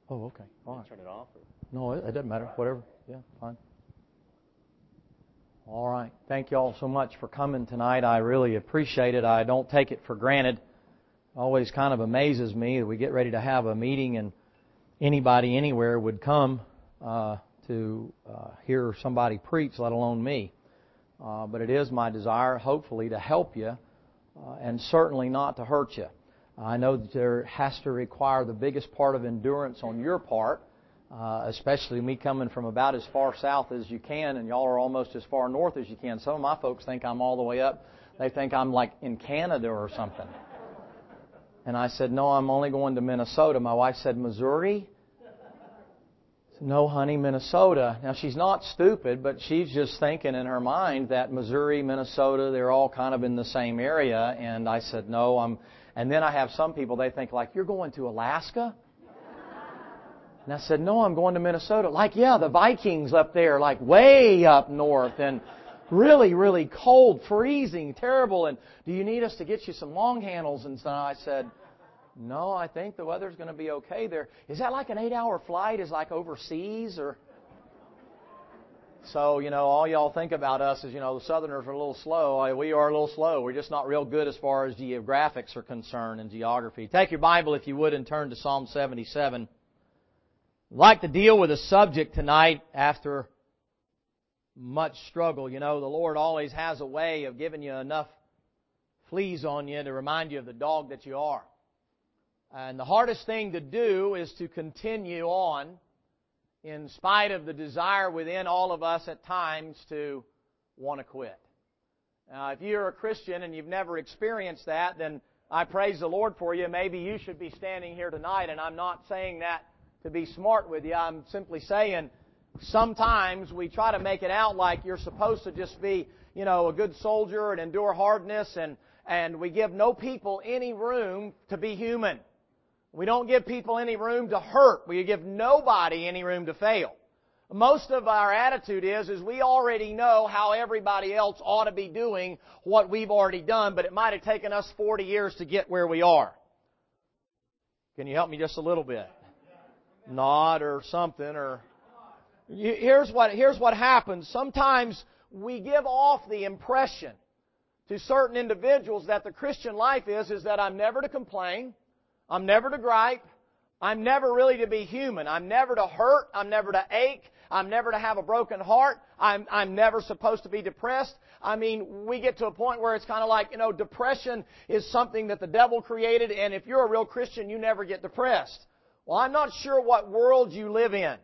Oh, okay. All right. Turn it off? Or? No, it doesn't matter. Whatever. Yeah, fine. All right. Thank you all so much for coming tonight. I really appreciate it. I don't take it for granted. It always kind of amazes me that we get ready to have a meeting and anybody anywhere would come to hear somebody preach, let alone me. But it is my desire, hopefully, to help you and certainly not to hurt you. I know that there has to require the biggest part of endurance on your part, especially me coming from about as far south as you can, and y'all are almost as far north as you can. Some of my folks think I'm all the way up. They think I'm like in Canada or something. And I said, no, I'm only going to Minnesota. My wife said, Missouri? I said, no, honey, Minnesota. Now, she's not stupid, but she's just thinking in her mind that Missouri, Minnesota, they're all kind of in the same area. And I said, no, And then I have some people, they think like, you're going to Alaska? And I said, no, I'm going to Minnesota. Like, yeah, the Vikings up there, like way up north and really, really cold, freezing, terrible. And do you need us to get you some long handles? And so I said, no, I think the weather's going to be okay there. Is that like an 8-hour flight? Is like overseas or? So, all y'all think about us is, the Southerners are a little slow. We are a little slow. We're just not real good as far as geographics are concerned and geography. Take your Bible, if you would, and turn to Psalm 77. I'd like to deal with a subject tonight after much struggle. The Lord always has a way of giving you enough fleas on you to remind you of the dog that you are. And the hardest thing to do is to continue on in spite of the desire within all of us at times to want to quit. Now, if you're a Christian and you've never experienced that, then I praise the Lord for you. Maybe you should be standing here tonight, and I'm not saying that to be smart with you. I'm simply saying sometimes we try to make it out like you're supposed to just be, a good soldier and endure hardness, and we give no people any room to be human. We don't give people any room to hurt. We give nobody any room to fail. Most of our attitude is we already know how everybody else ought to be doing what we've already done, but it might have taken us 40 years to get where we are. Can you help me just a little bit? Nod or something, or here's what happens. Sometimes we give off the impression to certain individuals that the Christian life is that I'm never to complain, I'm never to gripe, I'm never really to be human, I'm never to hurt, I'm never to ache, I'm never to have a broken heart, I'm never supposed to be depressed. I mean, we get to a point where it's kind of like, depression is something that the devil created, and if you're a real Christian, you never get depressed. Well, I'm not sure what world you live in,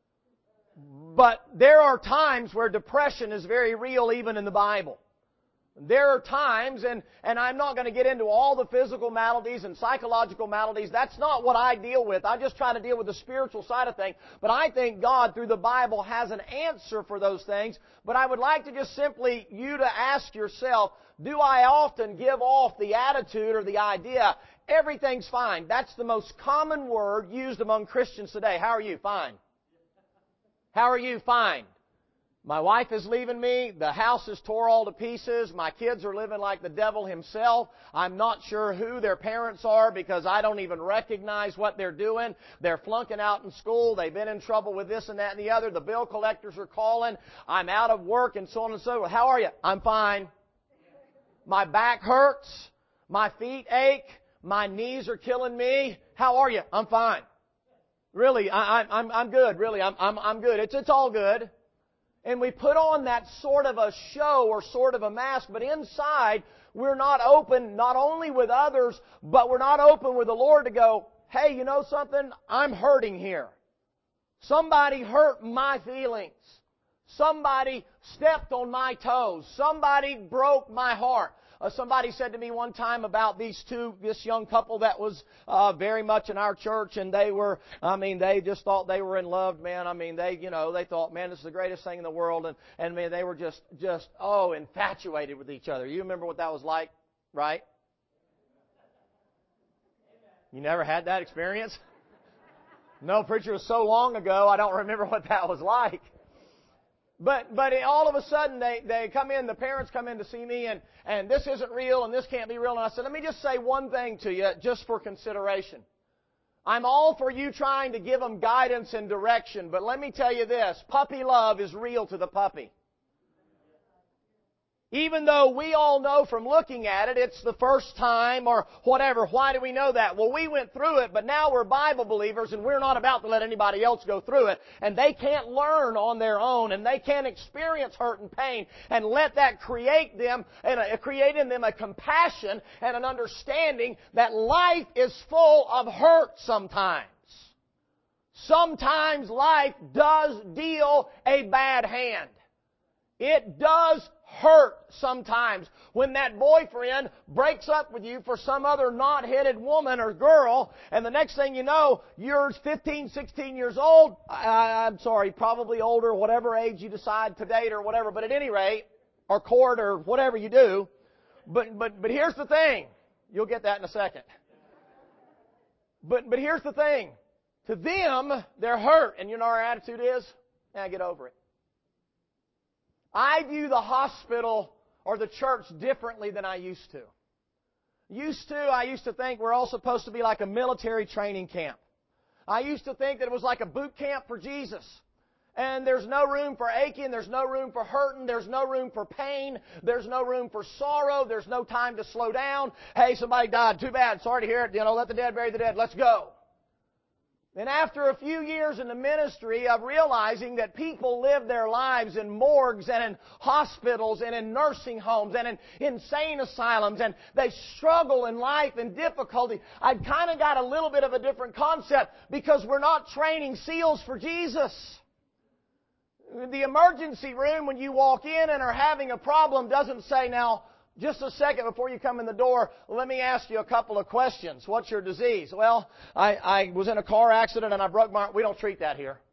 but there are times where depression is very real even in the Bible. There are times, and I'm not going to get into all the physical maladies and psychological maladies. That's not what I deal with. I just try to deal with the spiritual side of things. But I think God, through the Bible, has an answer for those things. But I would like to just simply you to ask yourself, do I often give off the attitude or the idea, everything's fine? That's the most common word used among Christians today. How are you? Fine. How are you? Fine. My wife is leaving me. The house is tore all to pieces. My kids are living like the devil himself. I'm not sure who their parents are because I don't even recognize what they're doing. They're flunking out in school. They've been in trouble with this and that and the other. The bill collectors are calling. I'm out of work and so on and so forth. How are you? I'm fine. My back hurts. My feet ache. My knees are killing me. How are you? I'm fine. Really, I'm good. Really, I'm good. It's all good. And we put on that sort of a show or sort of a mask, but inside we're not open, not only with others, but we're not open with the Lord to go, hey, you know something? I'm hurting here. Somebody hurt my feelings. Somebody stepped on my toes. Somebody broke my heart. Somebody said to me one time about this young couple that was very much in our church, and they just thought they were in love, man. They thought, man, this is the greatest thing in the world, and man, they were just infatuated with each other. You remember what that was like, right? You never had that experience? No, preacher, it was so long ago, I don't remember what that was like. But all of a sudden, they come in, the parents come in to see me, and this isn't real, and this can't be real. And I said, let me just say one thing to you, just for consideration. I'm all for you trying to give them guidance and direction, but let me tell you this, puppy love is real to the puppy. Even though we all know from looking at it, it's the first time or whatever. Why do we know that? Well, we went through it, but now we're Bible believers and we're not about to let anybody else go through it. And they can't learn on their own and they can't experience hurt and pain and let that create in them a compassion and an understanding that life is full of hurt sometimes. Sometimes life does deal a bad hand. It does hurt sometimes when that boyfriend breaks up with you for some other knot-headed woman or girl, and the next thing you know, you're 15, 16 years old. I'm sorry, probably older, whatever age you decide to date or whatever, but at any rate, or court or whatever you do. But here's the thing. You'll get that in a second. But here's the thing. To them, they're hurt, and you know our attitude is, get over it. I view the hospital or the church differently than I used to. I used to think we're all supposed to be like a military training camp. I used to think that it was like a boot camp for Jesus. And there's no room for aching, there's no room for hurting, there's no room for pain, there's no room for sorrow, there's no time to slow down. Hey, somebody died, too bad, sorry to hear it, let the dead bury the dead, let's go. And after a few years in the ministry of realizing that people live their lives in morgues and in hospitals and in nursing homes and in insane asylums and they struggle in life and difficulty, I've kind of got a little bit of a different concept because we're not training SEALs for Jesus. The emergency room when you walk in and are having a problem doesn't say, now, just a second before you come in the door, let me ask you a couple of questions. What's your disease? Well, I was in a car accident and I broke my arm. We don't treat that here.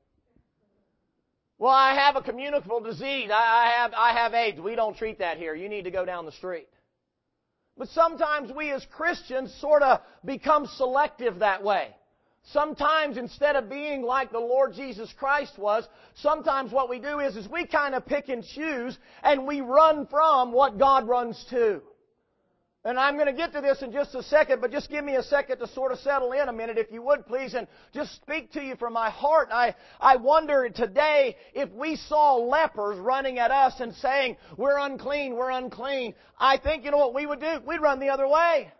Well, I have a communicable disease. I have AIDS. We don't treat that here. You need to go down the street. But sometimes we as Christians sort of become selective that way. Sometimes instead of being like the Lord Jesus Christ was, sometimes what we do is we kind of pick and choose and we run from what God runs to. And I'm going to get to this in just a second, but just give me a second to sort of settle in a minute, if you would, please, and just speak to you from my heart. I wonder today if we saw lepers running at us and saying, we're unclean, we're unclean. I think, you know what we would do? We'd run the other way.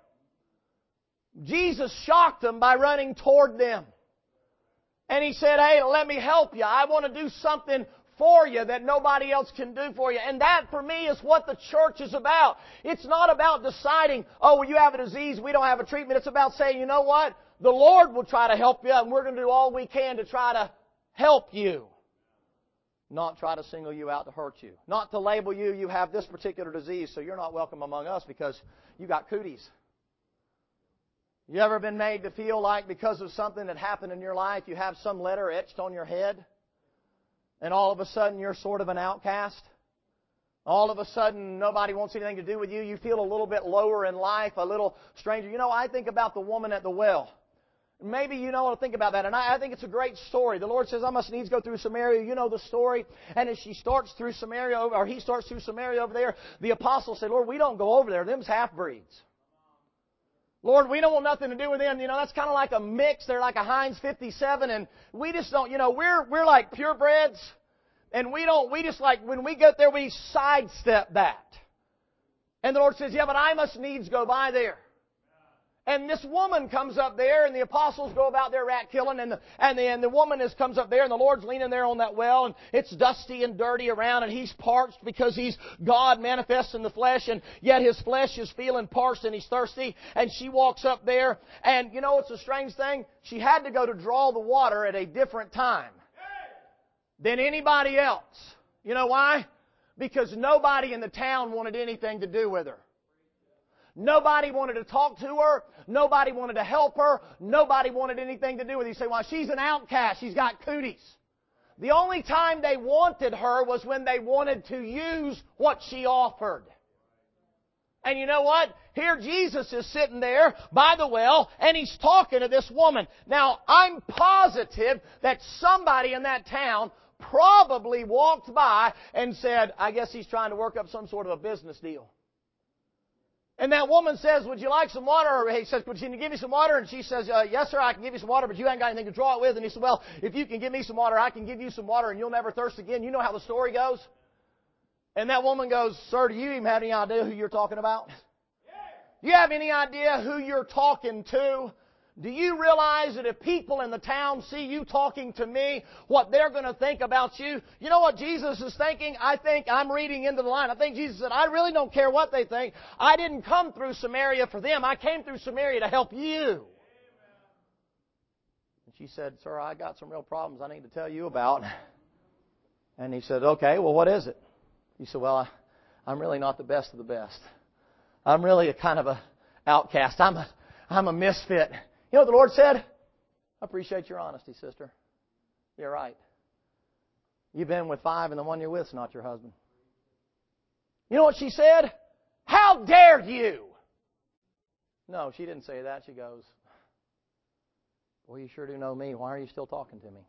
Jesus shocked them by running toward them. And He said, hey, let me help you. I want to do something for you that nobody else can do for you. And that, for me, is what the church is about. It's not about deciding, oh, well, you have a disease, we don't have a treatment. It's about saying, you know what? The Lord will try to help you, and we're going to do all we can to try to help you. Not try to single you out to hurt you. Not to label you, you have this particular disease, so you're not welcome among us because you got cooties. You ever been made to feel like because of something that happened in your life, you have some letter etched on your head, and all of a sudden you're sort of an outcast? All of a sudden nobody wants anything to do with you. You feel a little bit lower in life, a little stranger. I think about the woman at the well. Maybe you know what to think about that. And I think it's a great story. The Lord says, I must needs go through Samaria. You know the story. And as she starts through Samaria, or he starts through Samaria over there, the apostles say, Lord, we don't go over there. Them's half-breeds. Lord, we don't want nothing to do with them. That's kind of like a mix. They're like a Heinz 57, and we just don't, we're like purebreds, and we just like, when we get there, we sidestep that. And the Lord says, yeah, but I must needs go by there. And this woman comes up there, and the apostles go about their rat killing, and the woman comes up there, and the Lord's leaning there on that well, and it's dusty and dirty around, and He's parched because He's God manifest in the flesh, and yet His flesh is feeling parched and He's thirsty, and she walks up there, and it's a strange thing. She had to go to draw the water at a different time than anybody else. You know why? Because nobody in the town wanted anything to do with her. Nobody wanted to talk to her. Nobody wanted to help her. Nobody wanted anything to do with her. You say, well, she's an outcast. She's got cooties. The only time they wanted her was when they wanted to use what she offered. And you know what? Here Jesus is sitting there by the well, and He's talking to this woman. Now, I'm positive that somebody in that town probably walked by and said, I guess he's trying to work up some sort of a business deal. And that woman says, would you like some water? Or he says, can you give me some water? And she says, yes, sir, I can give you some water, but you haven't got anything to draw it with. And he said, well, if you can give me some water, I can give you some water, and you'll never thirst again. You know how the story goes? And that woman goes, sir, do you even have any idea who you're talking about? Do you have any idea who you're talking to? Do you realize that if people in the town see you talking to me, what they're going to think about you? You know what Jesus is thinking? I think I'm reading into the line. I think Jesus said, I really don't care what they think. I didn't come through Samaria for them. I came through Samaria to help you. And she said, sir, I got some real problems I need to tell you about. And he said, okay, well, what is it? He said, well, I'm really not the best of the best. I'm really a kind of a outcast. I'm a misfit. You know what the Lord said? I appreciate your honesty, sister. You're right. You've been with 5 and the one you're with is not your husband. You know what she said? How dare you? No, she didn't say that. She goes, well, you sure do know me. Why are you still talking to me?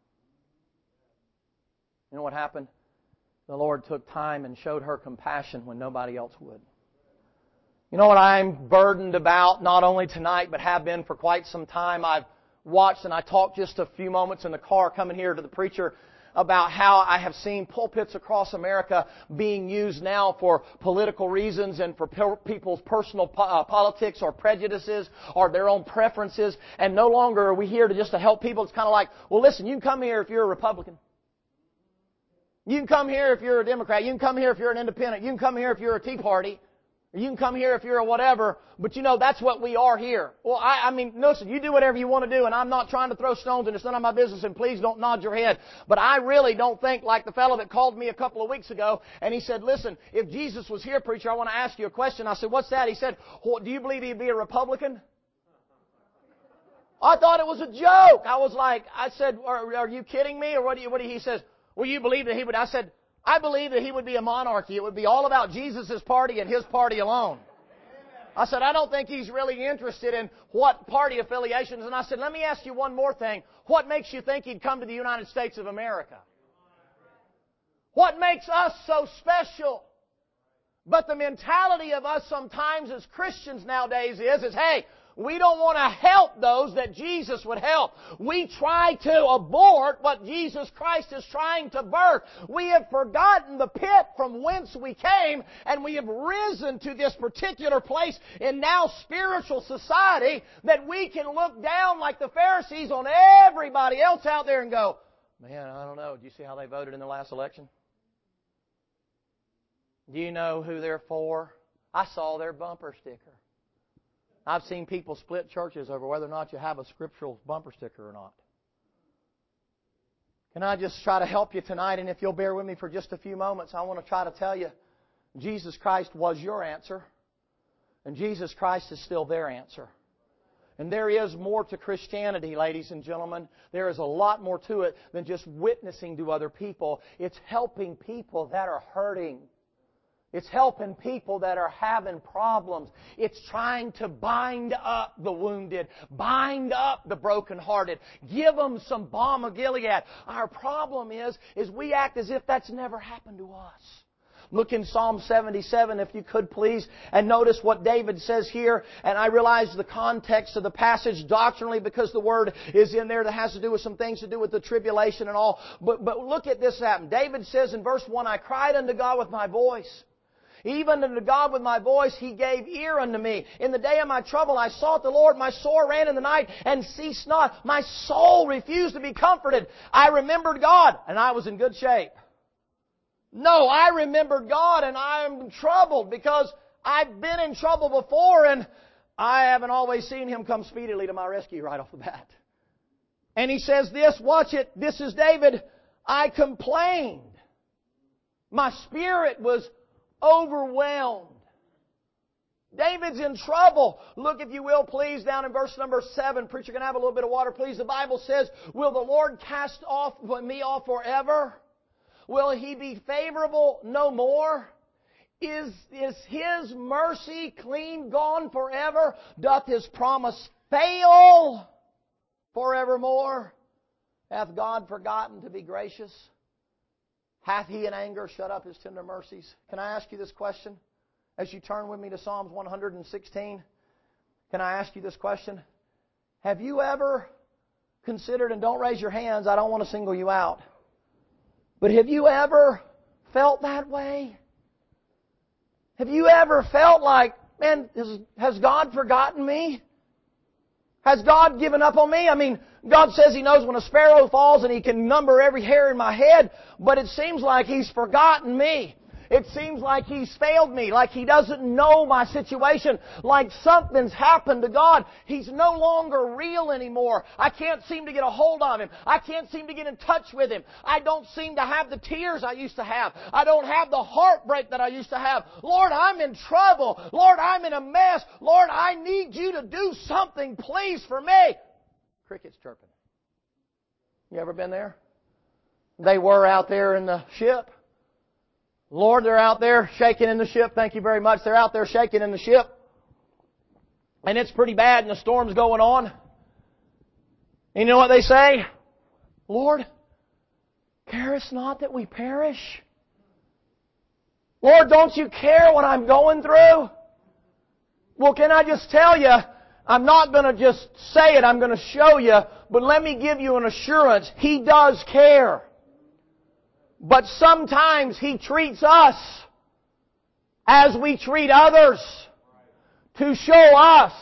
You know what happened? The Lord took time and showed her compassion when nobody else would. You know what I'm burdened about, not only tonight, but have been for quite some time. I've watched and I talked just a few moments in the car coming here to the preacher about how I have seen pulpits across America being used now for political reasons and for people's personal politics or prejudices or their own preferences. And no longer are we here to help people. It's kind of like, well, listen, you can come here if you're a Republican. You can come here if you're a Democrat. You can come here if you're an independent. You can come here if you're a Tea Party. You can come here if you're a whatever, but you know, that's what we are here. Well, I mean, listen, you do whatever you want to do, and I'm not trying to throw stones, and it's none of my business, and please don't nod your head. But I really don't think like the fellow that called me a couple of weeks ago, and he said, listen, if Jesus was here, preacher, I want to ask you a question. I said, what's that? He said, well, do you believe he'd be a Republican? I thought it was a joke. I was like, I said, are you kidding me? Or he says, well, you believe that he would? I said, I believe that he would be a monarchy. It would be all about Jesus' party and his party alone. I said, I don't think he's really interested in what party affiliations. And I said, let me ask you one more thing. What makes you think he'd come to the United States of America? What makes us so special? But the mentality of us sometimes as Christians nowadays is hey, we don't want to help those that Jesus would help. We try to abort what Jesus Christ is trying to birth. We have forgotten the pit from whence we came, and we have risen to this particular place in now spiritual society that we can look down like the Pharisees on everybody else out there and go, man, I don't know. Do you see how they voted in the last election? Do you know who they're for? I saw their bumper sticker. I've seen people split churches over whether or not you have a scriptural bumper sticker or not. Can I just try to help you tonight? And if you'll bear with me for just a few moments, I want to try to tell you, Jesus Christ was your answer. And Jesus Christ is still their answer. And there is more to Christianity, ladies and gentlemen. There is a lot more to it than just witnessing to other people. It's helping people that are hurting. It's helping people that are having problems. It's trying to bind up the wounded, bind up the brokenhearted, give them some balm of Gilead. Our problem is we act as if that's never happened to us. Look in Psalm 77, if you could please, and notice what David says here. And I realize the context of the passage doctrinally because the word is in there that has to do with some things to do with the tribulation and all. But look at this happen. David says in verse 1, I cried unto God with my voice. Even unto God with my voice, He gave ear unto me. In the day of my trouble, I sought the Lord. My sore ran in the night and ceased not. My soul refused to be comforted. I remembered God, and I was in good shape. No, I remembered God, and I'm troubled because I've been in trouble before, and I haven't always seen Him come speedily to my rescue right off the bat. And he says this, watch it, this is David, I complained. My spirit was overwhelmed. David's in trouble. Look, if you will, please, down in verse number 7. Preacher, can I have a little bit of water, please? The Bible says, will the Lord cast me off forever? Will He be favorable no more? Is His mercy clean gone forever? Doth His promise fail forevermore? Hath God forgotten to be gracious? Hath He in anger shut up His tender mercies? Can I ask you this question? as you turn with me to Psalms 116, can I ask you this question? Have you ever considered, and don't raise your hands, I don't want to single you out, but have you ever felt that way? Have you ever felt like, man, has God forgotten me? Has God given up on me? I mean, God says He knows when a sparrow falls and He can number every hair in my head, but it seems like He's forgotten me. It seems like He's failed me, like He doesn't know my situation, like something's happened to God. He's no longer real anymore. I can't seem to get a hold of Him. I can't seem to get in touch with Him. I don't seem to have the tears I used to have. I don't have the heartbreak that I used to have. Lord, I'm in trouble. Lord, I'm in a mess. Lord, I need You to do something, please, for me. Crickets chirping. You ever been there? They were out there in the ship. Lord, they're out there shaking in the ship. Thank you very much. They're out there shaking in the ship. And it's pretty bad and the storm's going on. And you know what they say? Lord, carest not that we perish? Lord, don't You care what I'm going through? Well, can I just tell you, I'm not going to just say it, I'm going to show you, but let me give you an assurance. He does care. But sometimes He treats us as we treat others to show us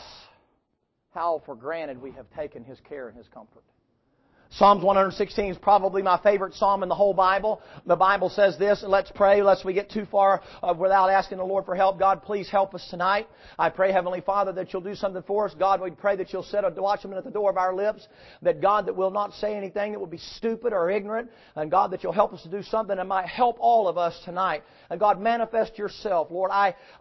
how for granted we have taken His care and His comfort. Psalms 116 is probably my favorite psalm in the whole Bible. The Bible says this, and let's pray lest we get too far without asking the Lord for help. God, please help us tonight. I pray, Heavenly Father, that You'll do something for us. God, we pray that You'll set a watchman at the door of our lips. That God, that we'll not say anything that will be stupid or ignorant. And God, that You'll help us to do something that might help all of us tonight. And God, manifest Yourself. Lord,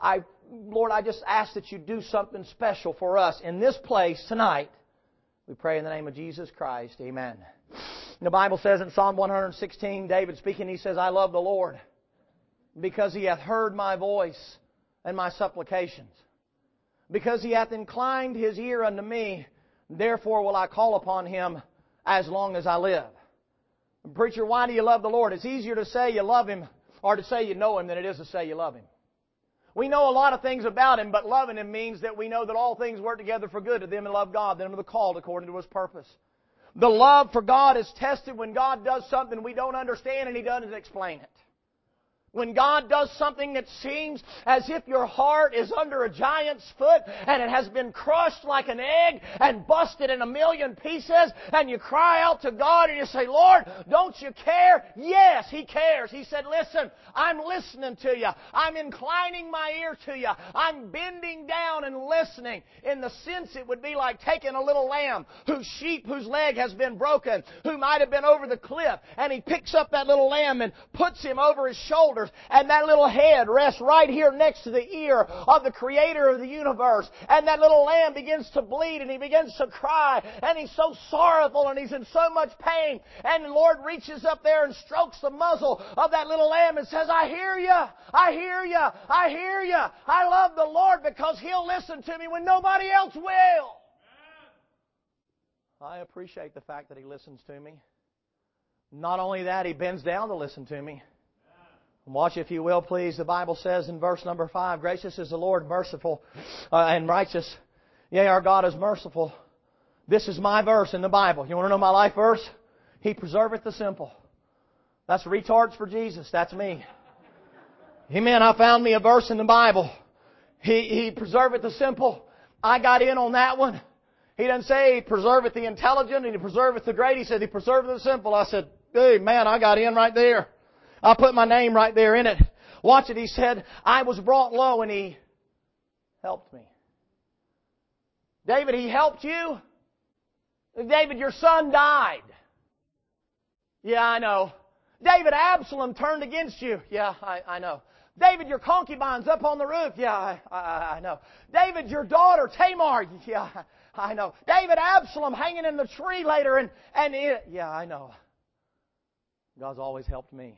Lord, I just ask that You do something special for us in this place tonight. We pray in the name of Jesus Christ. Amen. The Bible says in Psalm 116, David speaking, he says, I love the Lord because He hath heard my voice and my supplications. Because He hath inclined His ear unto me, therefore will I call upon Him as long as I live. Preacher, why do you love the Lord? It's easier to say you love Him or to say you know Him than it is to say you love Him. We know a lot of things about Him, but loving Him means that we know that all things work together for good to them that love God, them that are called according to His purpose. The love for God is tested when God does something we don't understand and He doesn't explain it. When God does something that seems as if your heart is under a giant's foot and it has been crushed like an egg and busted in a million pieces, and you cry out to God and you say, Lord, don't You care? Yes, He cares. He said, listen, I'm listening to you. I'm inclining my ear to you. I'm bending down and listening. In the sense, it would be like taking a little lamb whose leg has been broken, who might have been over the cliff, and He picks up that little lamb and puts him over his shoulders. And that little head rests right here next to the ear of the Creator of the universe. And that little lamb begins to bleed and he begins to cry. And he's so sorrowful and he's in so much pain. And the Lord reaches up there and strokes the muzzle of that little lamb and says, I hear you. I hear you. I hear you. I love the Lord because He'll listen to me when nobody else will. I appreciate the fact that He listens to me. Not only that, He bends down to listen to me. Watch, if you will, please. The Bible says in verse number 5, gracious is the Lord, merciful and righteous. Yea, our God is merciful. This is my verse in the Bible. You want to know my life verse? He preserveth the simple. That's retards for Jesus. That's me. Amen. I found me a verse in the Bible. He preserveth the simple. I got in on that one. He doesn't say He preserveth the intelligent and He preserveth the great. He said He preserveth the simple. I said, hey, man, I got in right there. I put my name right there in it. Watch it. He said, I was brought low and He helped me. David, He helped you? David, your son died. Yeah, I know. David, Absalom turned against you. Yeah, I know. David, your concubine's up on the roof. Yeah, I know. David, your daughter Tamar. Yeah, I know. David, Absalom hanging in the tree later yeah, I know. God's always helped me.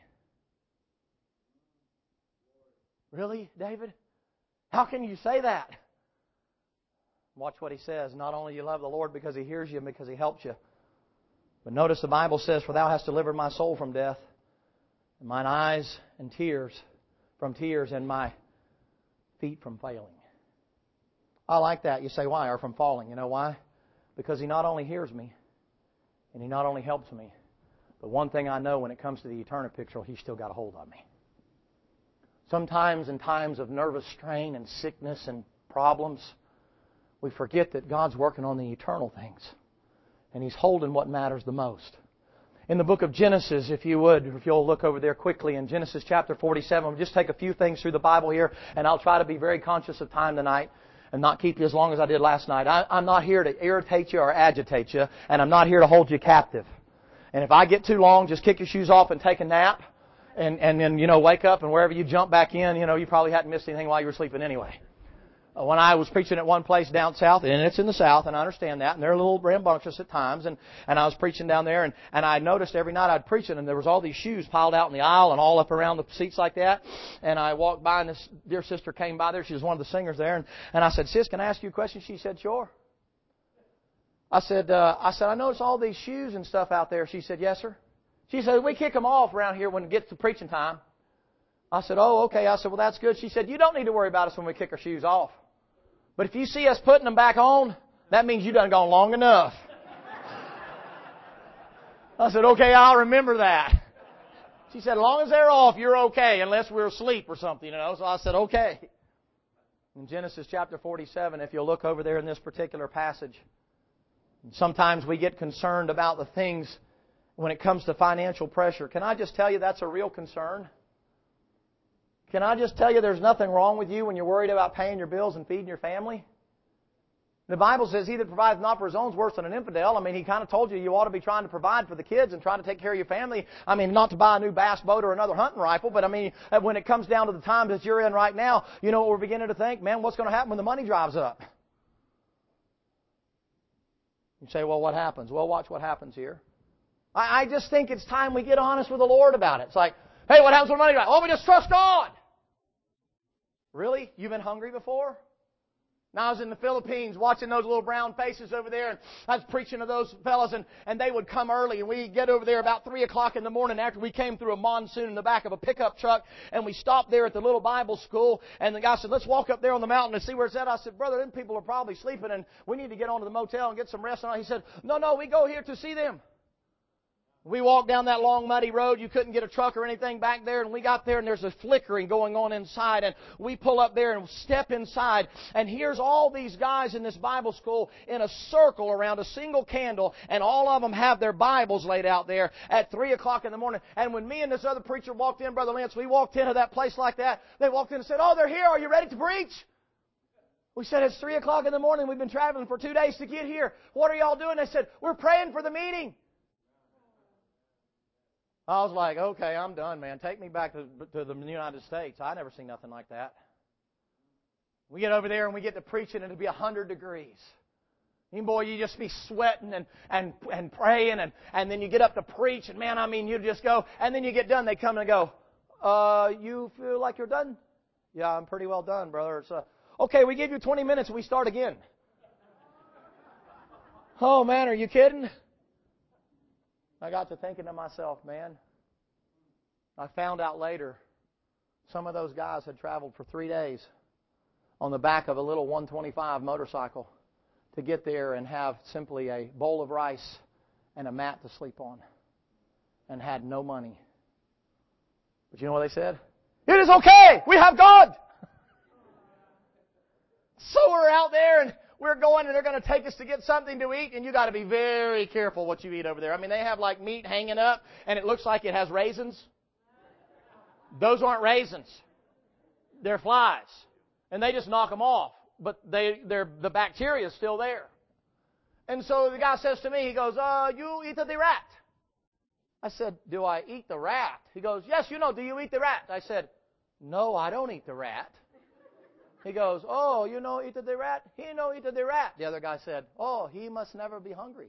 Really, David? How can you say that? Watch what he says. Not only you love the Lord because He hears you and because He helps you. But notice the Bible says, for Thou hast delivered my soul from death, and mine eyes and tears from tears, and my feet from failing. I like that. You say, why? Or from falling. You know why? Because He not only hears me, and He not only helps me, but one thing I know when it comes to the eternal picture, He's still got a hold of me. Sometimes in times of nervous strain and sickness and problems, we forget that God's working on the eternal things. And He's holding what matters the most. In the book of Genesis, if you'll look over there quickly in Genesis chapter 47, we'll just take a few things through the Bible here, and I'll try to be very conscious of time tonight and not keep you as long as I did last night. I'm not here to irritate you or agitate you, and I'm not here to hold you captive. And if I get too long, just kick your shoes off and take a nap, and then, wake up, and wherever you jump back in, you probably hadn't missed anything while you were sleeping anyway. When I was preaching at one place down south, and it's in the south, and I understand that, and they're a little rambunctious at times, and I was preaching down there, and I noticed every night I'd preach it, and there was all these shoes piled out in the aisle and all up around the seats like that, and I walked by, and this dear sister came by there. She was one of the singers there, and I said, "Sis, can I ask you a question?" She said, "Sure." I said, "I noticed all these shoes and stuff out there." She said, "Yes, sir." She said, "We kick them off around here when it gets to preaching time." I said, "Oh, okay." I said, "Well, that's good." She said, "You don't need to worry about us when we kick our shoes off. But if you see us putting them back on, that means you done gone long enough." I said, "Okay, I'll remember that." She said, "As long as they're off, you're okay, unless we're asleep or something, So I said, "Okay." In Genesis chapter 47, if you'll look over there in this particular passage, sometimes we get concerned about the things when it comes to financial pressure. Can I just tell you that's a real concern? Can I just tell you there's nothing wrong with you when you're worried about paying your bills and feeding your family? The Bible says, "He that provides not for his own is worse than an infidel." He kind of told you ought to be trying to provide for the kids and trying to take care of your family. Not to buy a new bass boat or another hunting rifle, but when it comes down to the times that you're in right now, what we're beginning to think? Man, what's going to happen when the money dries up? You say, "Well, what happens?" Well, watch what happens here. I just think it's time we get honest with the Lord about it. It's like, hey, what happens when money dries up? Oh, we just trust God. Really? You've been hungry before? Now, I was in the Philippines watching those little brown faces over there, and I was preaching to those fellas, and they would come early, and we'd get over there about 3 o'clock in the morning after we came through a monsoon in the back of a pickup truck, and we stopped there at the little Bible school, and the guy said, "Let's walk up there on the mountain and see where it's at." I said, "Brother, them people are probably sleeping, and we need to get on to the motel and get some rest." And he said, No, we go here to see them." We walked down that long, muddy road. You couldn't get a truck or anything back there. And we got there, and there's a flickering going on inside. And we pull up there and step inside. And here's all these guys in this Bible school in a circle around a single candle. And all of them have their Bibles laid out there at 3 o'clock in the morning. And when me and this other preacher walked in, Brother Lance, we walked into that place like that. They walked in and said, "Oh, they're here. Are you ready to preach?" We said, "It's 3 o'clock in the morning. We've been traveling for 2 days to get here. What are y'all doing?" They said, "We're praying for the meeting." I was like, "Okay, I'm done, man. Take me back to the United States. I never seen nothing like that." We get over there and we get to preaching, and it'll be 100 degrees. And boy, you just be sweating and praying, and then you get up to preach, and man, you just go, and then you get done, they come and go, "You feel like you're done?" "Yeah, I'm pretty well done, brother." It's "Okay, we give you 20 minutes and we start again." Oh man, are you kidding? I got to thinking to myself, man, I found out later some of those guys had traveled for 3 days on the back of a little 125 motorcycle to get there and have simply a bowl of rice and a mat to sleep on, and had no money. But you know what they said? "It is okay. We have God." So we're out there, and we're going, and they're going to take us to get something to eat, and you got to be very careful what you eat over there. They have like meat hanging up, and it looks like it has raisins. Those aren't raisins. They're flies. And they just knock them off. But the bacteria is still there. And so the guy says to me, he goes, "You eat the rat." I said, "Do I eat the rat?" He goes, "Yes, do you eat the rat?" I said, "No, I don't eat the rat." He goes, "Oh, eat the rat?" "He no eat the rat." The other guy said, "Oh, he must never be hungry."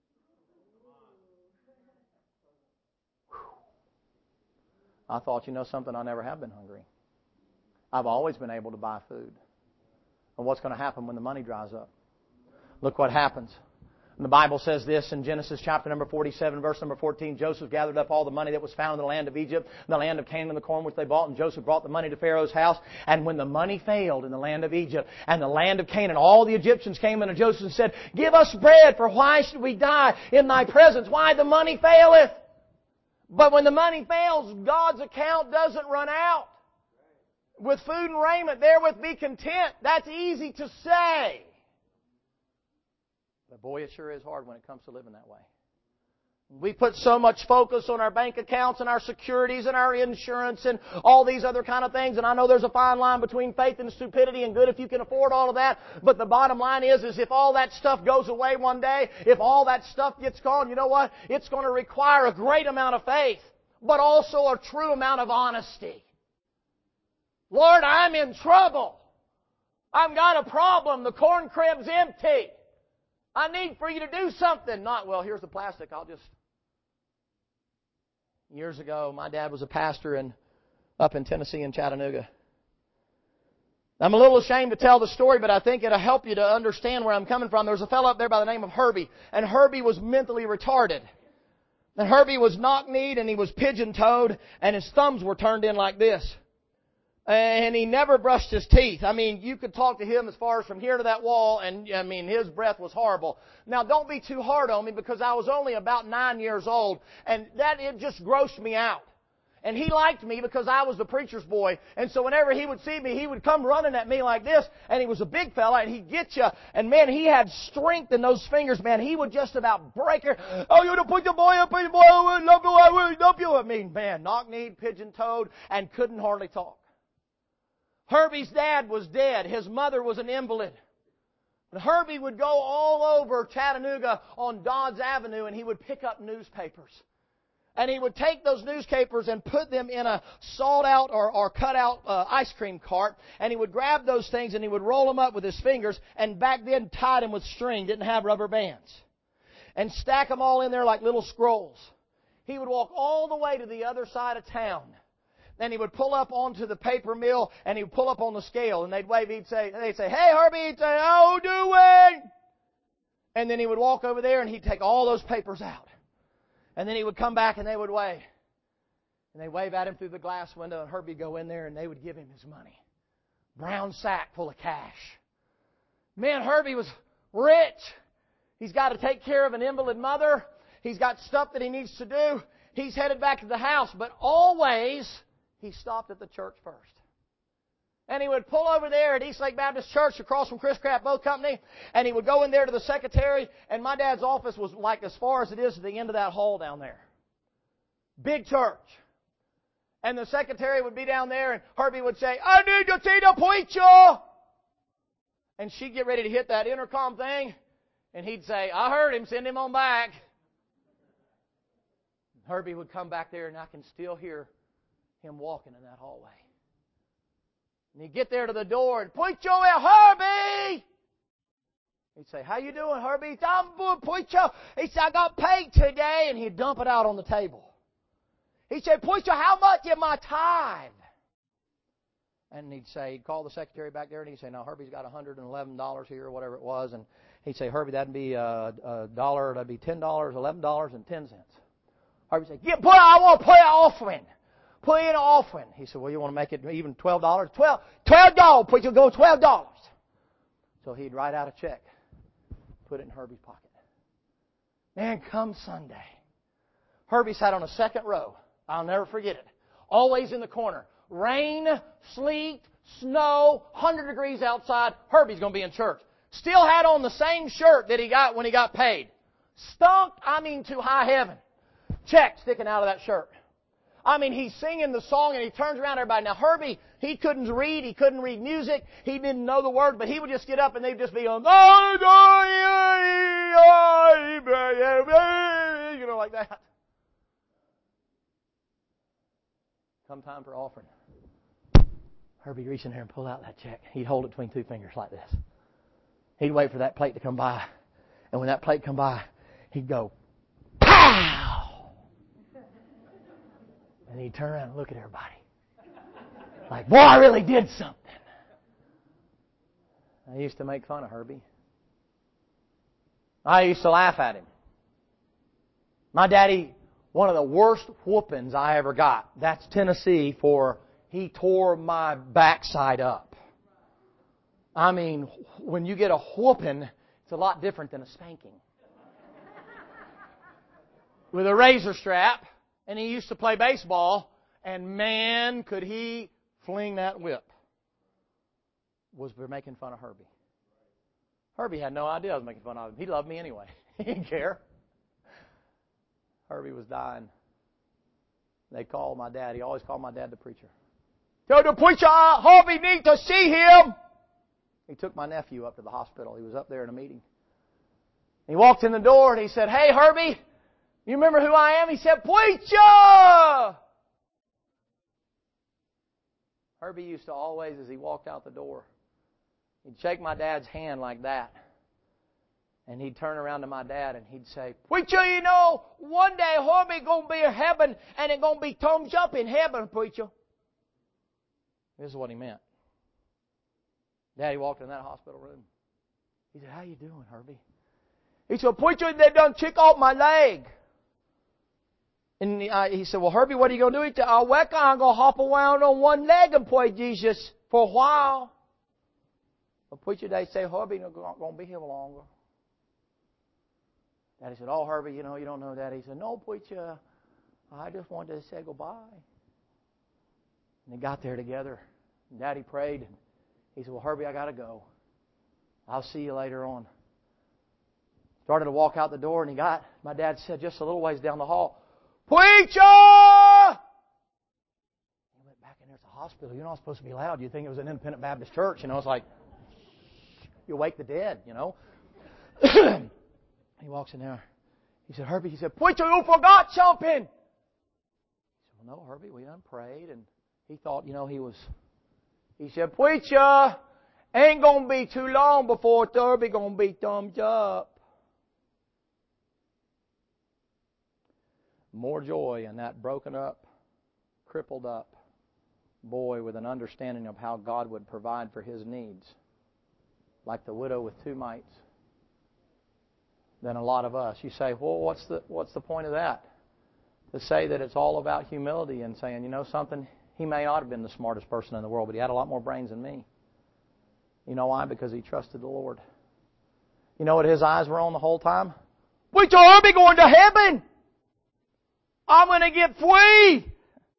Whew. I thought, something, I never have been hungry. I've always been able to buy food. And what's going to happen when the money dries up? Look what happens. And the Bible says this in Genesis chapter number 47, verse number 14. Joseph gathered up all the money that was found in the land of Egypt, the land of Canaan, and the corn which they bought. And Joseph brought the money to Pharaoh's house. And when the money failed in the land of Egypt and the land of Canaan, all the Egyptians came unto Joseph and said, Give us bread, for why should we die in thy presence? Why the money faileth? But when the money fails, God's account doesn't run out. With food and raiment, therewith be content. That's easy to say. But boy, it sure is hard when it comes to living that way. We put so much focus on our bank accounts and our securities and our insurance and all these other kind of things. And I know there's a fine line between faith and stupidity and good if you can afford all of that. But the bottom line is if all that stuff goes away one day, if all that stuff gets gone, you know what? It's going to require a great amount of faith, but also a true amount of honesty. Lord, I'm in trouble. I've got a problem. The corn crib's empty. I need for you to do something. Not, well, here's the plastic. Years ago, my dad was a pastor up in Tennessee in Chattanooga. I'm a little ashamed to tell the story, but I think it'll help you to understand where I'm coming from. There was a fellow up there by the name of Herbie, and Herbie was mentally retarded. And Herbie was knock-kneed, and he was pigeon-toed, and his thumbs were turned in like this. And he never brushed his teeth. I mean, you could talk to him as far as from here to that wall, and I mean, his breath was horrible. Now, don't be too hard on me because I was only about 9 years old, and it just grossed me out. And he liked me because I was the preacher's boy. And so whenever he would see me, he would come running at me like this, and he was a big fella, and he'd get you. And man, he had strength in those fingers, man. He would just about break her. Oh, you to put the boy up, boy, I will love you. I mean, man, knock-kneed, pigeon-toed, and couldn't hardly talk. Herbie's dad was dead. His mother was an invalid. And Herbie would go all over Chattanooga on Dodds Avenue, and he would pick up newspapers. And he would take those newspapers and put them in a sawed-out or cut-out ice cream cart, and he would grab those things and he would roll them up with his fingers, and back then tied them with string, didn't have rubber bands, and stack them all in there like little scrolls. He would walk all the way to the other side of town. Then he would pull up onto the paper mill, and he would pull up on the scale, and they'd wave. They'd say, "Hey, Herbie," he'd say, "How you doing?" And then he would walk over there, and he'd take all those papers out. And then he would come back, and they would wave. And they'd wave at him through the glass window, and Herbie would go in there, and they would give him his money. Brown sack full of cash. Man, Herbie was rich. He's got to take care of an invalid mother. He's got stuff that he needs to do. He's headed back to the house, but always he stopped at the church first. And he would pull over there at East Lake Baptist Church across from Chris Craft Boat Company, and he would go in there to the secretary, and my dad's office was like as far as it is to the end of that hall down there. Big church. And the secretary would be down there, and Herbie would say, "I need to see the preacher." And she'd get ready to hit that intercom thing, and he'd say, "I heard him, send him on back." Herbie would come back there, and I can still hear him walking in that hallway. And he'd get there to the door and, "Preacher, Herbie!" He'd say, "How you doing, Herbie?" He'd say, "I'm good, preacher." He said, "I got paid today." And he'd dump it out on the table. He'd say, "Preacher, how much in my tithe?" And he'd call the secretary back there, and he'd say, "No, Herbie's got $111 here," or whatever it was. And he'd say, "Herbie, that'd be a dollar, that'd be $10, $11.10. Herbie said, "I want to put an offering. Put in an offering." He said, "Well, you want to make it even $12? $12, preacher, go $12. So he'd write out a check, put it in Herbie's pocket. Man, come Sunday, Herbie sat on the second row. I'll never forget it. Always in the corner. Rain, sleet, snow, 100 degrees outside. Herbie's going to be in church. Still had on the same shirt that he got when he got paid. Stunk, to high heaven. Check sticking out of that shirt. He's singing the song, and he turns around to everybody. Now, Herbie, he couldn't read. He couldn't read music. He didn't know the words, but he would just get up, and they'd just be on, like that. Come time for offering. Herbie reached in there and pulled out that check. He'd hold it between two fingers like this. He'd wait for that plate to come by. And when that plate come by, he'd go, "Pow!" And he'd turn around and look at everybody. Like, "Boy, I really did something." I used to make fun of Herbie. I used to laugh at him. My daddy, one of the worst whoopings I ever got. That's Tennessee for he tore my backside up. I mean, when you get a whooping, it's a lot different than a spanking. With a razor strap, and he used to play baseball, and man, could he fling that whip. Was we making fun of Herbie. Herbie had no idea I was making fun of him. He loved me anyway. He didn't care. Herbie was dying. They called my dad. He always called my dad the preacher. Tell the preacher, Herbie need to see him. He took my nephew up to the hospital. He was up there in a meeting. He walked in the door and he said, "Hey, Herbie, you remember who I am?" He said, "Preacher!" Herbie used to always, as he walked out the door, he'd shake my dad's hand like that. And he'd turn around to my dad and he'd say, "Preacher, you know, one day Herbie going to be in heaven and it's going to be thumbs up in heaven, preacher." This is what he meant. Daddy walked in that hospital room. He said, "How you doing, Herbie?" He said, "Preacher, they done took off my leg." And he said, "Well, Herbie, what are you going to do?" He said, "I reckon I'm going to hop around on one leg and pray Jesus for a while." But preacher, they say, "Herbie, not going to be here longer." Daddy said, "Oh, Herbie, you don't know Daddy." He said, "No, preacher, I just wanted to say goodbye." And they got there together. And Daddy prayed. And he said, "Well, Herbie, I got to go. I'll see you later on." Started to walk out the door, and my dad said just a little ways down the hall, "Preacher!" He went back in there at the hospital. You're not supposed to be loud. You think it was an independent Baptist church. It's like, you wake the dead, He walks in there. He said, "Herbie," he said, "Preacher, you forgot something." He said, "Well, no, Herbie, we done prayed." And he thought, he said, "Preacher, ain't going to be too long before Herbie going to be thumbs up." More joy in that broken up, crippled up boy with an understanding of how God would provide for his needs, like the widow with 2 mites, than a lot of us. You say, "Well, what's the point of that?" To say that it's all about humility and saying, "You know something? He may not have been the smartest person in the world, but he had a lot more brains than me." You know why? Because he trusted the Lord. You know what his eyes were on the whole time? "Preacher, I'll be going to heaven. I'm going to get free."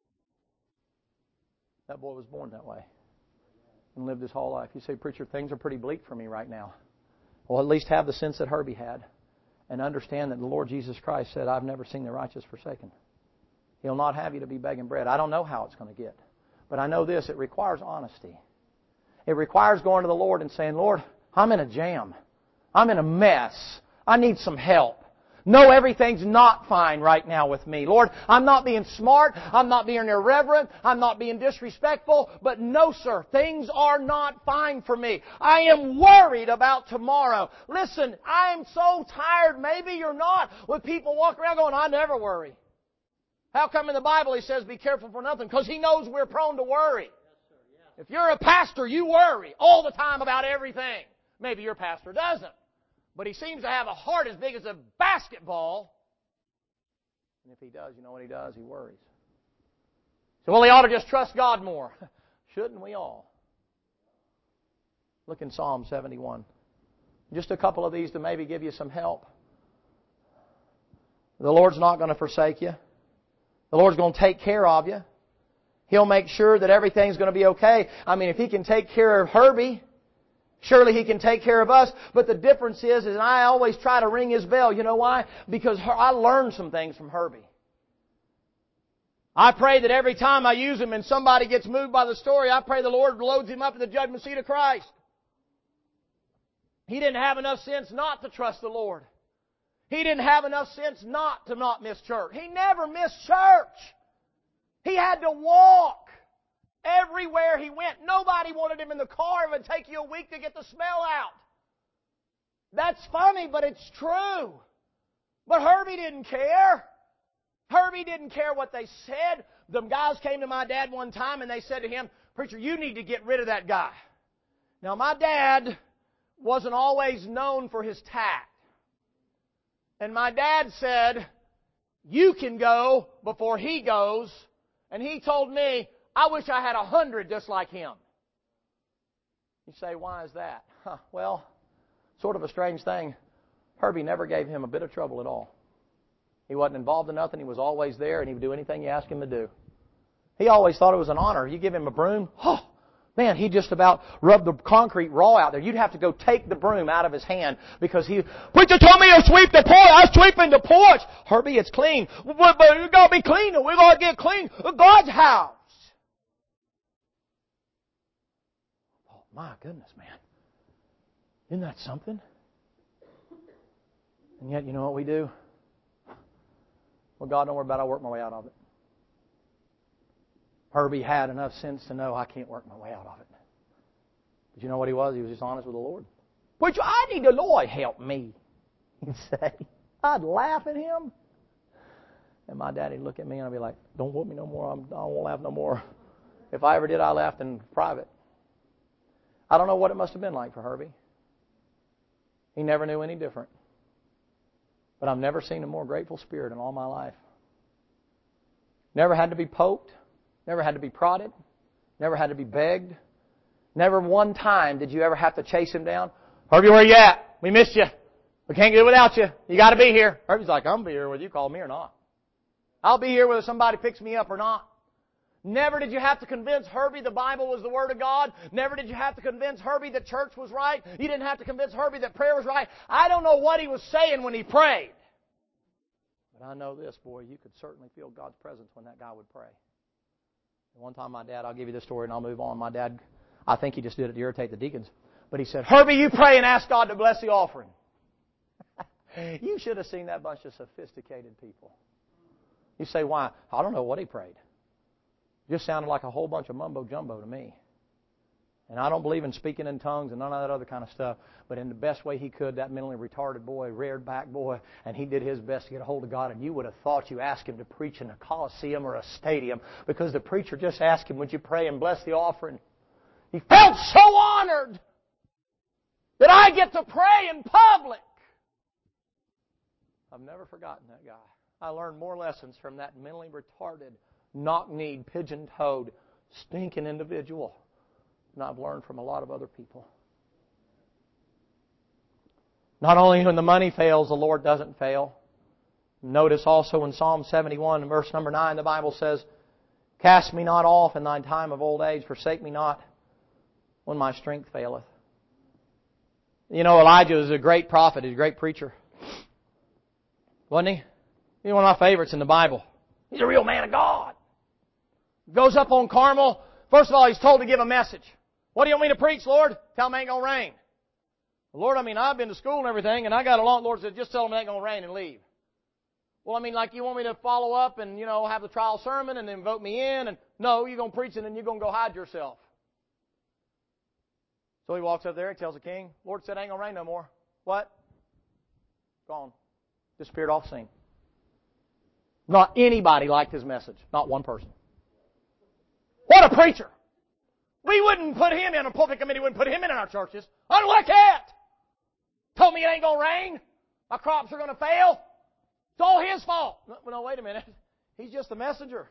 That boy was born that way and lived his whole life. You say, "Preacher, things are pretty bleak for me right now." Well, at least have the sense that Herbie had and understand that the Lord Jesus Christ said, "I've never seen the righteous forsaken." He'll not have you to be begging bread. I don't know how it's going to get, but I know this: it requires honesty. It requires going to the Lord and saying, "Lord, I'm in a jam. I'm in a mess. I need some help. No, everything's not fine right now with me. Lord, I'm not being smart. I'm not being irreverent. I'm not being disrespectful. But no, sir, things are not fine for me. I am worried about tomorrow." Listen, I am so tired. Maybe you're not. With people walking around going, "I never worry." How come in the Bible He says be careful for nothing? Because He knows we're prone to worry. If you're a pastor, you worry all the time about everything. Maybe your pastor doesn't. But he seems to have a heart as big as a basketball. And if he does, you know what he does? He worries. So, well, he ought to just trust God more. Shouldn't we all? Look in Psalm 71. Just a couple of these to maybe give you some help. The Lord's not going to forsake you. The Lord's going to take care of you. He'll make sure that everything's going to be okay. I mean, if He can take care of Herbie, surely He can take care of us. But the difference is I always try to ring His bell. You know why? Because I learned some things from Herbie. I pray that every time I use him and somebody gets moved by the story, I pray the Lord loads him up at the judgment seat of Christ. He didn't have enough sense not to trust the Lord. He didn't have enough sense not to not miss church. He never missed church. He had to walk everywhere he went. Nobody wanted him in the car. It would take you a week to get the smell out. That's funny, but it's true. But Herbie didn't care. Herbie didn't care what they said. The guys came to my dad one time and they said to him, "Preacher, you need to get rid of that guy." Now, my dad wasn't always known for his tact. And my dad said, you can go before he goes. And he told me, I wish I had 100 just like him. You say, why is that? Well, sort of a strange thing. Herbie never gave him a bit of trouble at all. He wasn't involved in nothing. He was always there, and he would do anything you asked him to do. He always thought it was an honor. You give him a broom, man, he just about rubbed the concrete raw out there. You'd have to go take the broom out of his hand because preacher told me to sweep the porch. I was sweeping the porch. Herbie, it's clean. But you got to be clean. We got to get clean. God's house. Oh, my goodness, man. Isn't that something? And yet, you know what we do? Well, God, don't worry about it. I'll work my way out of it. Herbie had enough sense to know I can't work my way out of it. But you know what he was? He was just honest with the Lord. Preacher, I need the Lord help me, he'd say. I'd laugh at him. And my daddy'd look at me and I'd be like, don't whoop me no more. I won't laugh no more. If I ever did, I laughed in private. I don't know what it must have been like for Herbie. He never knew any different. But I've never seen a more grateful spirit in all my life. Never had to be poked. Never had to be prodded. Never had to be begged. Never one time did you ever have to chase him down. Herbie, where you at? We missed you. We can't do it without you. You got to be here. Herbie's like, I'm going to be here whether you call me or not. I'll be here whether somebody picks me up or not. Never did you have to convince Herbie the Bible was the Word of God. Never did you have to convince Herbie that church was right. You didn't have to convince Herbie that prayer was right. I don't know what he was saying when he prayed. But I know this, boy, you could certainly feel God's presence when that guy would pray. And one time my dad, I'll give you this story and I'll move on. My dad, I think he just did it to irritate the deacons. But he said, Herbie, you pray and ask God to bless the offering. You should have seen that bunch of sophisticated people. You say, why? I don't know what he prayed. Just sounded like a whole bunch of mumbo-jumbo to me. And I don't believe in speaking in tongues and none of that other kind of stuff. But in the best way he could, that mentally retarded boy, reared back boy, and he did his best to get a hold of God. And you would have thought you asked him to preach in a coliseum or a stadium because the preacher just asked him, would you pray and bless the offering? He felt so honored that I get to pray in public. I've never forgotten that guy. I learned more lessons from that mentally retarded, knock-kneed, pigeon-toed, stinking individual than I've learned from a lot of other people. Not only when the money fails, the Lord doesn't fail. Notice also in Psalm 71, verse number 9, the Bible says, cast me not off in thine time of old age, forsake me not when my strength faileth. You know, Elijah was a great prophet, he's a great preacher. Wasn't he? He's one of my favorites in the Bible. He's a real man of God. Goes up on Carmel. First of all, he's told to give a message. What do you want me to preach, Lord? Tell him it ain't going to rain. Lord, I've been to school and everything, and I got along. Lord said, just tell them it ain't going to rain and leave. Well, like you want me to follow up and, have the trial sermon and then vote me in? And no, you're going to preach it and you're going to go hide yourself. So he walks up there and tells the king, Lord said it ain't going to rain no more. What? Gone. Disappeared off scene. Not anybody liked his message. Not one person. What a preacher! We wouldn't put him in a pulpit committee. Wouldn't put him in our churches. I don't like that. Told me it ain't going to rain. My crops are going to fail. It's all his fault. No, wait a minute. He's just a messenger.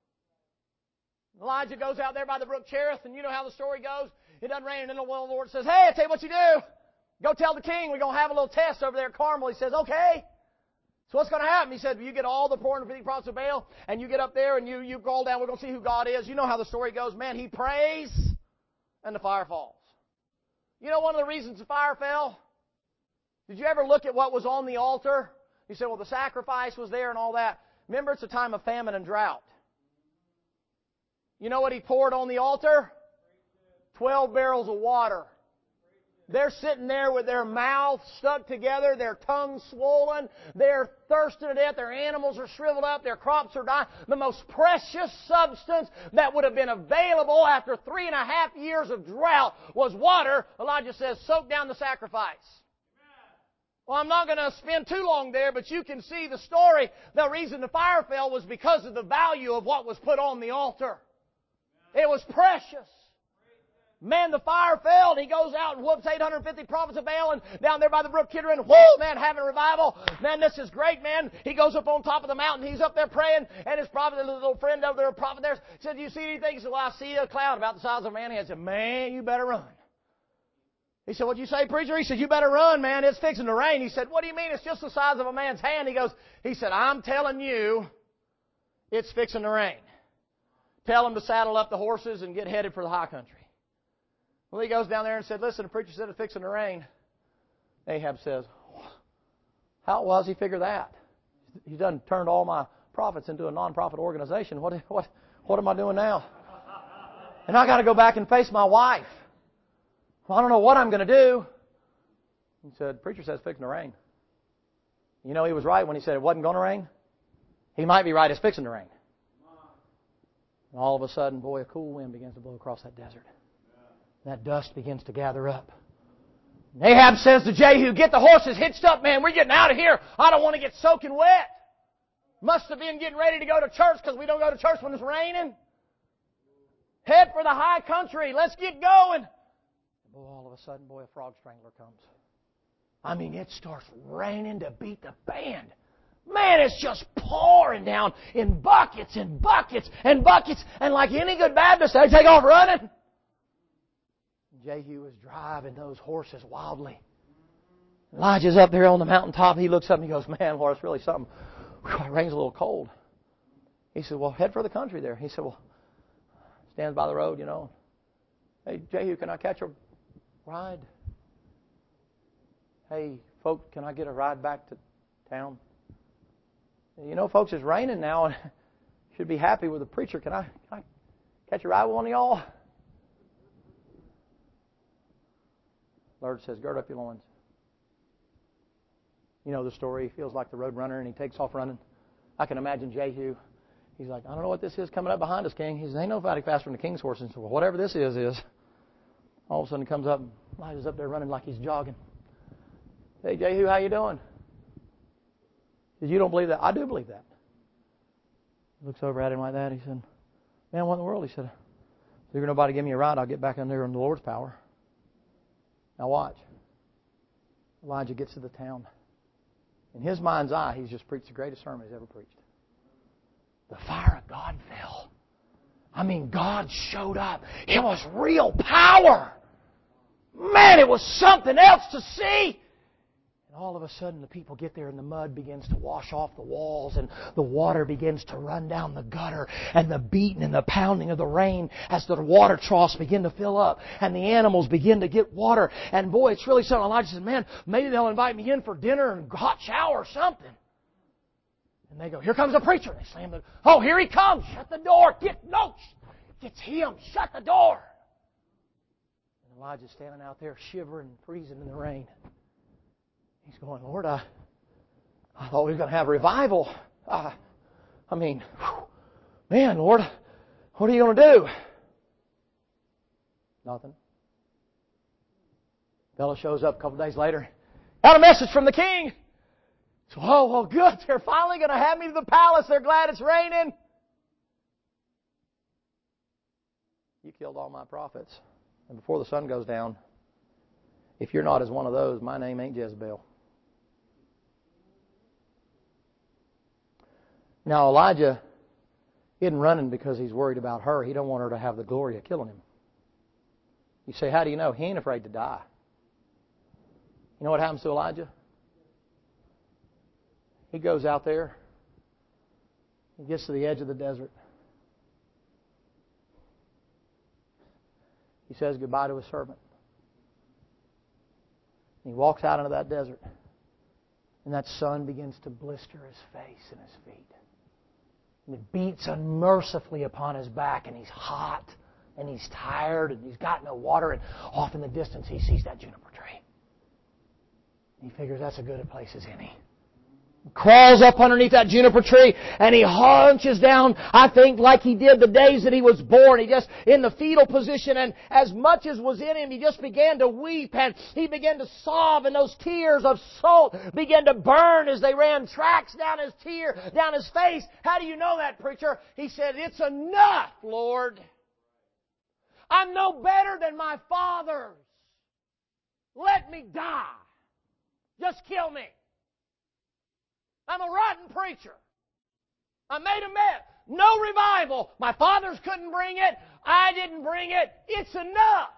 Elijah goes out there by the brook Cherith, and you know how the story goes. It doesn't rain, and then the Lord says, hey, I tell you what you do. Go tell the king we're going to have a little test over there at Carmel. He says, okay. So what's going to happen? He said, you get all the 450 prophets of Baal, and you get up there, and you crawl down. We're going to see who God is. You know how the story goes. Man, he prays, and the fire falls. You know one of the reasons the fire fell? Did you ever look at what was on the altar? You said, well, the sacrifice was there and all that. Remember, it's a time of famine and drought. You know what he poured on the altar? 12 barrels of water. They're sitting there with their mouths stuck together, their tongues swollen, they're thirsting to death, their animals are shriveled up, their crops are dying. The most precious substance that would have been available after 3.5 years of drought was water. Elijah says, soak down the sacrifice. Well, I'm not going to spend too long there, but you can see the story. The reason the fire fell was because of the value of what was put on the altar. It was precious. Man, the fire fell, and he goes out and whoops 850 prophets of Baal, and down there by the brook Kidron, whoo, man, having a revival. Man, this is great, man. He goes up on top of the mountain, he's up there praying, and his prophet, his little friend over there, a prophet there, said, "Do you see anything?" He said, "Well, I see a cloud about the size of a man." He said, "Man, you better run." He said, "What'd you say, preacher?" He said, "You better run, man. It's fixing to rain." He said, "What do you mean? It's just the size of a man's hand." He said, "I'm telling you, it's fixing to rain. Tell them to saddle up the horses and get headed for the high country." Well, he goes down there and said, "Listen, the preacher said it's fixing to rain." Ahab says, "How does he figure that? He's done turned all my prophets into a non-profit organization. What am I doing now? And I got to go back and face my wife. Well, I don't know what I'm going to do." He said, "Preacher says it's fixing to rain." You know, he was right when he said it wasn't going to rain. He might be right, it's fixing to rain. And all of a sudden, boy, a cool wind begins to blow across that desert. That dust begins to gather up. And Ahab says to Jehu, "Get the horses hitched up, man. We're getting out of here. I don't want to get soaking wet." Must have been getting ready to go to church, because we don't go to church when it's raining. Head for the high country. Let's get going. Boy, all of a sudden, boy, a frog strangler comes. I mean, it starts raining to beat the band. Man, it's just pouring down in buckets and buckets and buckets. And like any good Baptist, they take off running. Jehu is driving those horses wildly. Elijah's up there on the mountaintop. He looks up and he goes, "Man, Lord, it's really something. Whew, it rain's a little cold." He said, "Well, head for the country there." He said, "Well," stands by the road, you know. "Hey, Jehu, can I catch a ride? Hey, folks, can I get a ride back to town? You know, folks, it's raining now, and should be happy with the preacher. Can I catch a ride with one of y'all?" The Lord says, "Gird up your loins." You know the story. He feels like the road runner, and he takes off running. I can imagine Jehu. He's like, "I don't know what this is coming up behind us, King." He says, "Ain't nobody faster than the king's horse." And he says, "Well, whatever this is." All of a sudden, he comes up, and Elijah's up there running like he's jogging. "Hey, Jehu, how you doing?" He says, "You don't believe that?" "I do believe that." He looks over at him like that. He said, "Man, what in the world?" He said, "If you're nobody give me a ride, I'll get back in there in the Lord's power." Now watch. Elijah gets to the town. In his mind's eye, he's just preached the greatest sermon he's ever preached. The fire of God fell. I mean, God showed up. It was real power. Man, it was something else to see. And all of a sudden, the people get there and the mud begins to wash off the walls and the water begins to run down the gutter, and the beating and the pounding of the rain as the water troughs begin to fill up and the animals begin to get water. And boy, it's really something. Elijah says, "Man, maybe they'll invite me in for dinner and hot shower or something." And they go, "Here comes the preacher." They slam the door. "Oh, here he comes. Shut the door. It's him. Shut the door." And Elijah's standing out there shivering and freezing in the rain. He's going, "Lord, I thought we were going to have revival. Man, Lord, what are you going to do?" Nothing. Fellow shows up a couple days later. "Got a message from the king." So, well, good. They're finally going to have me to the palace. They're glad it's raining. "You killed all my prophets. And before the sun goes down, if you're not as one of those, my name ain't Jezebel." Now, Elijah isn't running because he's worried about her. He don't want her to have the glory of killing him. You say, how do you know? He ain't afraid to die. You know what happens to Elijah? He goes out there. He gets to the edge of the desert. He says goodbye to his servant. He walks out into that desert. And that sun begins to blister his face and his feet. And it beats unmercifully upon his back, and he's hot, and he's tired, and he's got no water, and off in the distance he sees that juniper tree. He figures that's as good a place as any. Crawls up underneath that juniper tree, and he hunches down, I think like he did the days that he was born. He just in the fetal position, and as much as was in him, he just began to weep, and he began to sob, and those tears of salt began to burn as they ran tracks down his face. How do you know that, preacher? He said, "It's enough, Lord. I'm no better than my fathers. Let me die. Just kill me. I'm a rotten preacher. I made a mess. No revival. My fathers couldn't bring it. I didn't bring it. It's enough.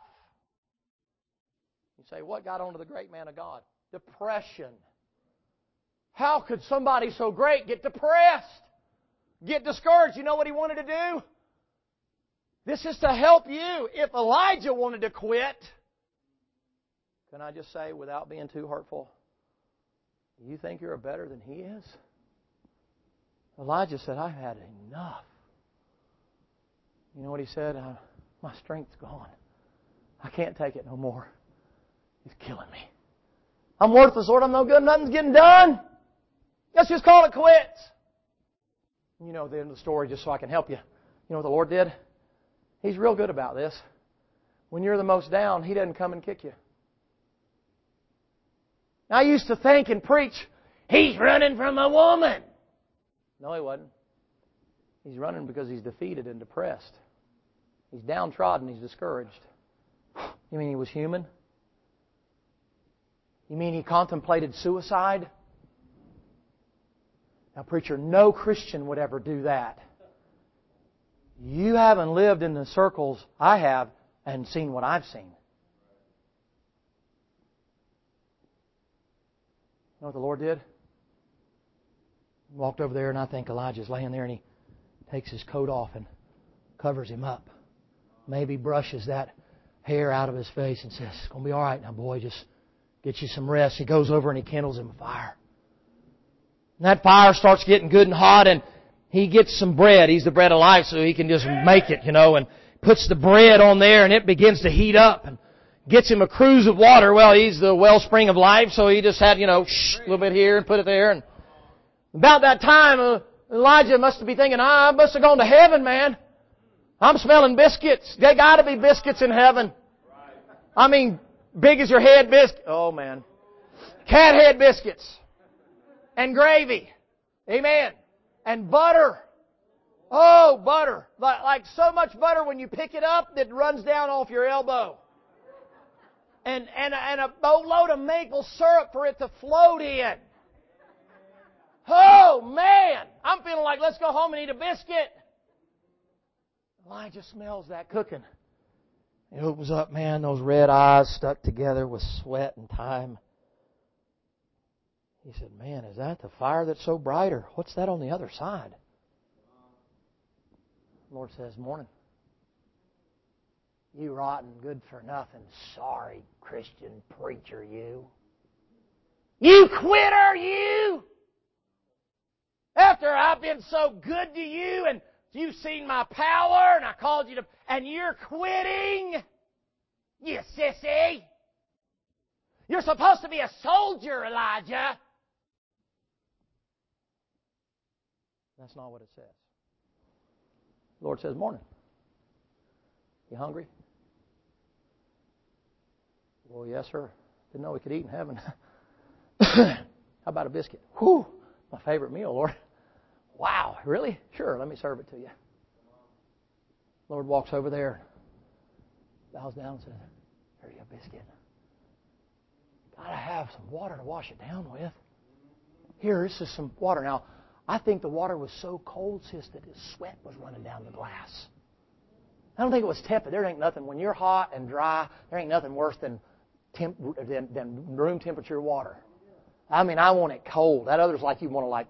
You say, what got onto the great man of God? Depression. How could somebody so great get depressed? Get discouraged? You know what he wanted to do? This is to help you. If Elijah wanted to quit, can I just say, without being too hurtful, you think you're better than he is? Elijah said, I've had enough. You know what he said? My strength's gone. I can't take it no more. He's killing me. I'm worthless, Lord. I'm no good. Nothing's getting done. Let's just call it quits. You know the end of the story, just so I can help you. You know what the Lord did? He's real good about this. When you're the most down, He doesn't come and kick you. I used to think and preach, he's running from a woman. No, he wasn't. He's running because he's defeated and depressed. He's downtrodden. He's discouraged. You mean he was human? You mean he contemplated suicide? Now, preacher, no Christian would ever do that. You haven't lived in the circles I have and seen what I've seen. You know what the Lord did? He walked over there, and I think Elijah's laying there, and he takes his coat off and covers him up. Maybe brushes that hair out of his face and says, it's going to be all right now, boy. Just get you some rest. He goes over and he kindles him a fire. And that fire starts getting good and hot, and he gets some bread. He's the bread of life, so he can just make it, and puts the bread on there, and it begins to heat up, and gets him a cruse of water. Well, he's the wellspring of life, so he just had, a little bit here and put it there. And about that time, Elijah must be thinking, I must have gone to heaven, man. I'm smelling biscuits. They got to be biscuits in heaven. I mean, big as your head biscuit. Oh, man. Cat head biscuits. And gravy. Amen. And butter. Oh, butter. Like so much butter when you pick it up that runs down off your elbow. And a boatload of maple syrup for it to float in. Oh, man. I'm feeling like let's go home and eat a biscuit. Elijah smells that cooking. He opens up, man, those red eyes stuck together with sweat and time. He said, man, is that the fire that's so bright, or what's that on the other side? The Lord says, morning. You rotten, good for nothing, sorry Christian preacher, you. You quitter, you! After I've been so good to you, and you've seen my power, and I called you to, and you're quitting? You sissy! You're supposed to be a soldier, Elijah. That's not what it says. The Lord says, morning. You hungry? Well, yes, sir. Didn't know we could eat in heaven. How about a biscuit? Whew, my favorite meal, Lord. Wow, really? Sure, let me serve it to you. Lord walks over there, bows down and says, here's your biscuit. Gotta have some water to wash it down with. Here, this is some water. Now, I think the water was so cold, sis, that his sweat was running down the glass. I don't think it was tepid. There ain't nothing. When you're hot and dry, there ain't nothing worse than room temperature water. I mean, I want it cold. That other's like you want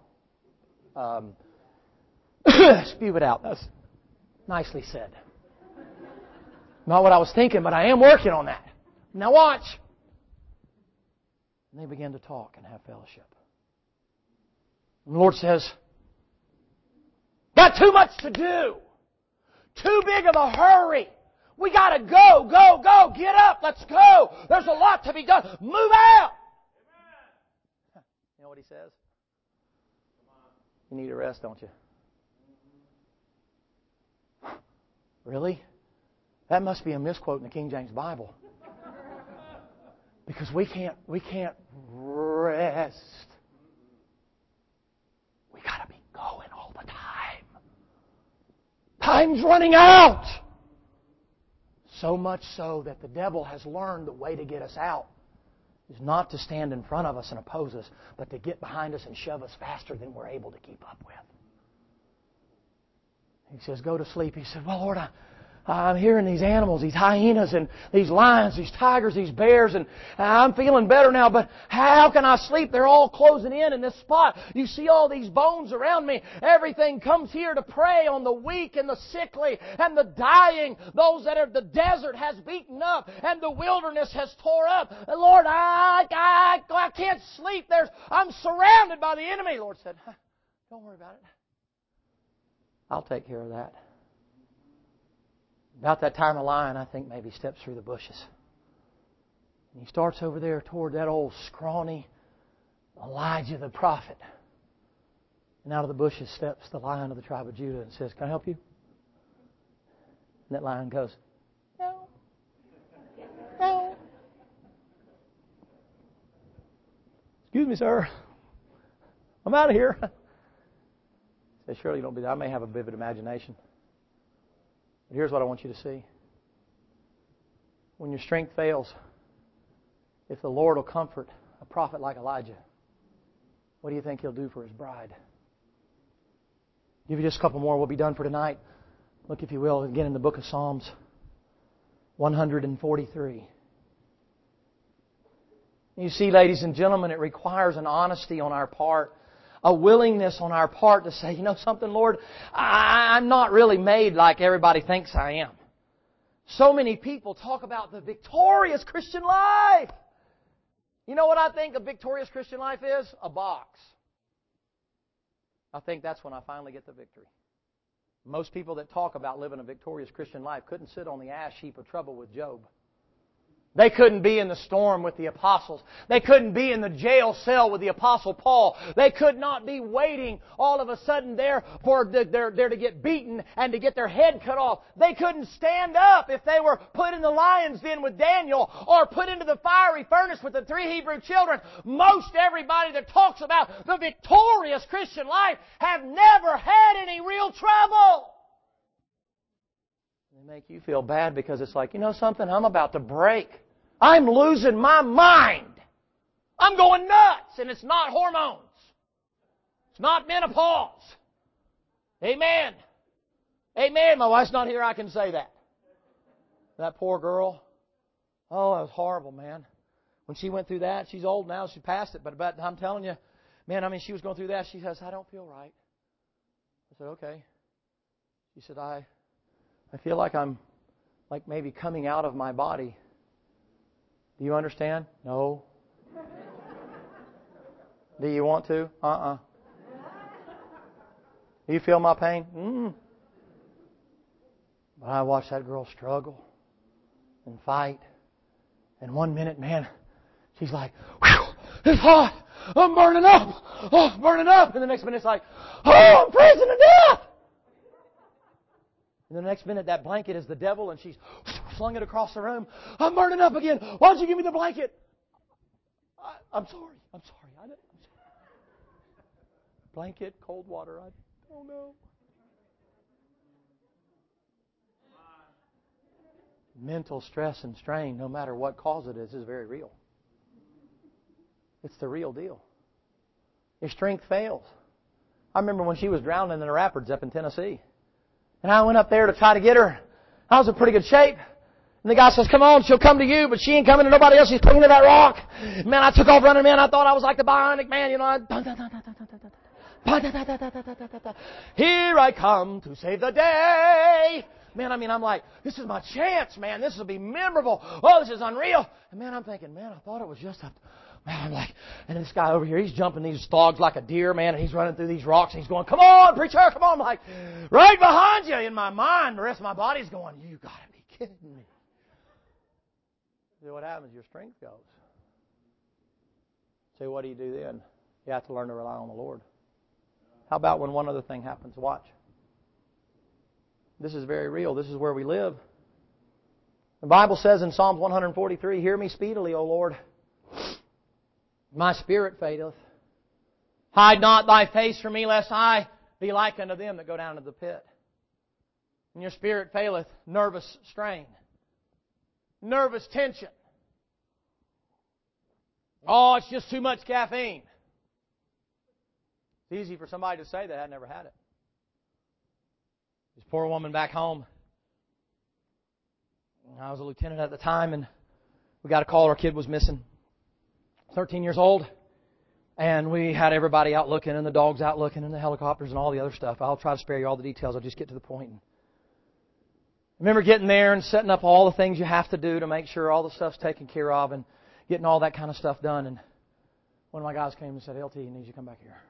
to spew it out. That's nicely said. Not what I was thinking, but I am working on that. Now watch. And they began to talk and have fellowship. And the Lord says, got too much to do. Too big of a hurry. We got to go, go, go. Get up. Let's go. There's a lot to be done. Move out. You know what he says? You need a rest, don't you? Really? That must be a misquote in the King James Bible. Because we can't rest. We got to be going all the time. Time's running out. So much so that the devil has learned the way to get us out is not to stand in front of us and oppose us, but to get behind us and shove us faster than we're able to keep up with. He says, go to sleep. He said, well, Lord, I'm hearing these animals, these hyenas and these lions, these tigers, these bears, and I'm feeling better now, but how can I sleep? They're all closing in this spot. You see all these bones around me. Everything comes here to prey on the weak and the sickly and the dying, those that are the desert has beaten up and the wilderness has tore up. And Lord, I can't sleep. I'm surrounded by the enemy. Lord said, don't worry about it. I'll take care of that. About that time, a lion, I think, maybe steps through the bushes. And he starts over there toward that old scrawny Elijah the prophet. And out of the bushes steps the Lion of the tribe of Judah and says, can I help you? And that lion goes, no. No. Excuse me, sir. I'm out of here. He says, surely you don't be that. I may have a vivid imagination. But here's what I want you to see. When your strength fails, if the Lord will comfort a prophet like Elijah, what do you think He'll do for His bride? Give you just a couple more. We'll be done for tonight. Look, if you will, again in the book of Psalms 143. You see, ladies and gentlemen, it requires an honesty on our part, a willingness on our part to say, you know something, Lord, I'm not really made like everybody thinks I am. So many people talk about the victorious Christian life. You know what I think a victorious Christian life is? A box. I think that's when I finally get the victory. Most people that talk about living a victorious Christian life couldn't sit on the ash heap of trouble with Job. They couldn't be in the storm with the apostles. They couldn't be in the jail cell with the apostle Paul. They could not be waiting all of a sudden there for there to get beaten and to get their head cut off. They couldn't stand up if they were put in the lion's den with Daniel or put into the fiery furnace with the 3 Hebrew children. Most everybody that talks about the victorious Christian life have never had any real trouble. They make you feel bad because it's like, you know something, I'm about to break. I'm losing my mind. I'm going nuts. And it's not hormones. It's not menopause. Amen. Amen. My wife's not here. I can say that. That poor girl. Oh, that was horrible, man. When she went through that, she's old now. She passed it. But I'm telling you, man, she was going through that. She says, I don't feel right. I said, okay. She said, I feel like I'm maybe coming out of my body. Do you understand? No. Do you want to? Do you feel my pain? But I watched that girl struggle and fight. And one minute, man, she's like, whew, it's hot. I'm burning up. Oh, I'm burning up. And the next minute it's like, oh, I'm freezing to death. And the next minute, that blanket is the devil, and she's slung it across the room. I'm burning up again. Why don't you give me the blanket? I'm sorry. I'm sorry. I'm sorry. Blanket, cold water. I don't know. Mental stress and strain, no matter what cause it is very real. It's the real deal. Your strength fails. I remember when she was drowning in the rapids up in Tennessee. And I went up there to try to get her. I was in pretty good shape. And the guy says, come on, she'll come to you, but she ain't coming to nobody else. She's clinging to that rock. Man, I took off running, man. I thought I was like the Bionic Man, you know. Here I come to save the day. Man, I'm like, this is my chance, man. This will be memorable. Oh, this is unreal. And man, I'm thinking, man, I thought it was just a... Man, I'm like, and this guy over here, he's jumping these stogs like a deer, man, and he's running through these rocks, and he's going, come on, preacher, come on. I'm like, right behind you. In my mind, the rest of my body's going, you got to be kidding me. So what happens? Your strength goes. So what do you do then? You have to learn to rely on the Lord. How about when one other thing happens? Watch. This is very real. This is where we live. The Bible says in Psalms 143, hear me speedily, O Lord. My spirit faileth. Hide not thy face from me, lest I be like unto them that go down to the pit. And your spirit faileth, nervous strain. nervous tension. Oh, it's just too much caffeine. It's easy for somebody to say that. I never had it. This poor woman back home. I was a lieutenant at the time, and we got a call our kid was missing. 13 years old. And we had everybody out looking, and the dogs out looking, and the helicopters and all the other stuff. I'll try to spare you all the details. I'll just get to the point. I remember getting there and setting up all the things you have to do to make sure all the stuff's taken care of and getting all that kind of stuff done. And one of my guys came and said, LT, you need to come back here.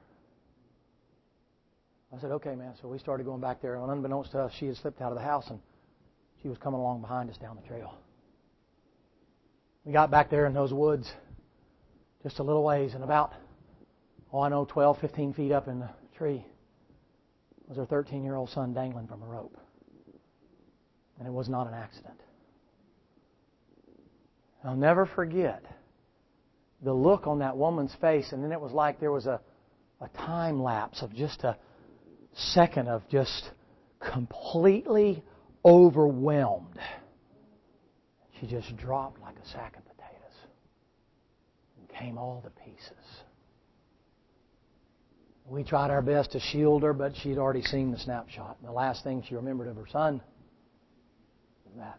I said, okay, man. So we started going back there. And unbeknownst to us, she had slipped out of the house, and she was coming along behind us down the trail. We got back there in those woods just a little ways, and about 12, 15 feet up in the tree was her 13-year-old son dangling from a rope. And it was not an accident. I'll never forget the look on that woman's face, and then it was like there was a time lapse of just a second of just completely overwhelmed. She just dropped like a sack of potatoes and came all to pieces. We tried our best to shield her, but she'd already seen the snapshot. And the last thing she remembered of her son was that.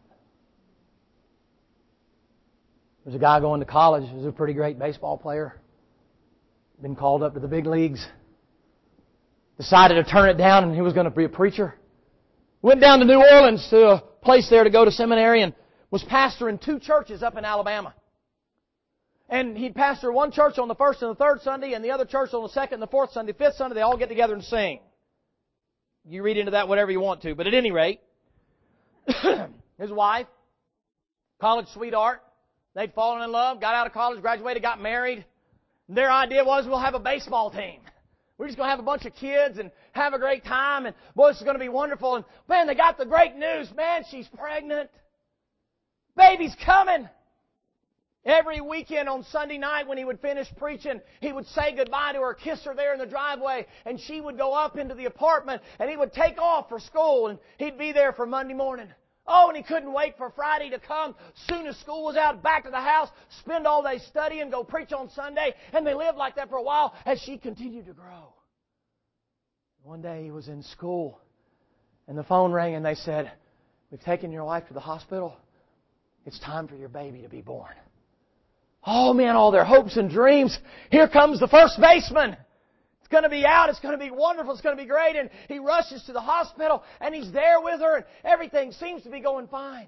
There was a guy going to college. He was a pretty great baseball player. Been called up to the big leagues. Decided to turn it down, and he was going to be a preacher. Went down to New Orleans to a place there to go to seminary, and was pastoring 2 churches up in Alabama. And he'd pastor one church on the first and the third Sunday, and the other church on the second and the fourth Sunday. Fifth Sunday, they all get together and sing. You read into that whatever you want to. But at any rate, his wife, college sweetheart, they'd fallen in love, got out of college, graduated, got married. And their idea was, we'll have a baseball team. We're just going to have a bunch of kids and have a great time. And boy, this is going to be wonderful. And man, they got the great news. Man, she's pregnant. Baby's coming. Every weekend on Sunday night when he would finish preaching, he would say goodbye to her, kiss her there in the driveway, and she would go up into the apartment, and he would take off for school, and he'd be there for Monday morning. Oh, and he couldn't wait for Friday to come. Soon as school was out, back to the house, spend all day studying, go preach on Sunday, and they lived like that for a while as she continued to grow. One day he was in school, and the phone rang, and they said, we've taken your wife to the hospital. It's time for your baby to be born. Oh man, all their hopes and dreams. Here comes the first baseman. It's going to be out. It's going to be wonderful. It's going to be great. And he rushes to the hospital and he's there with her and everything seems to be going fine.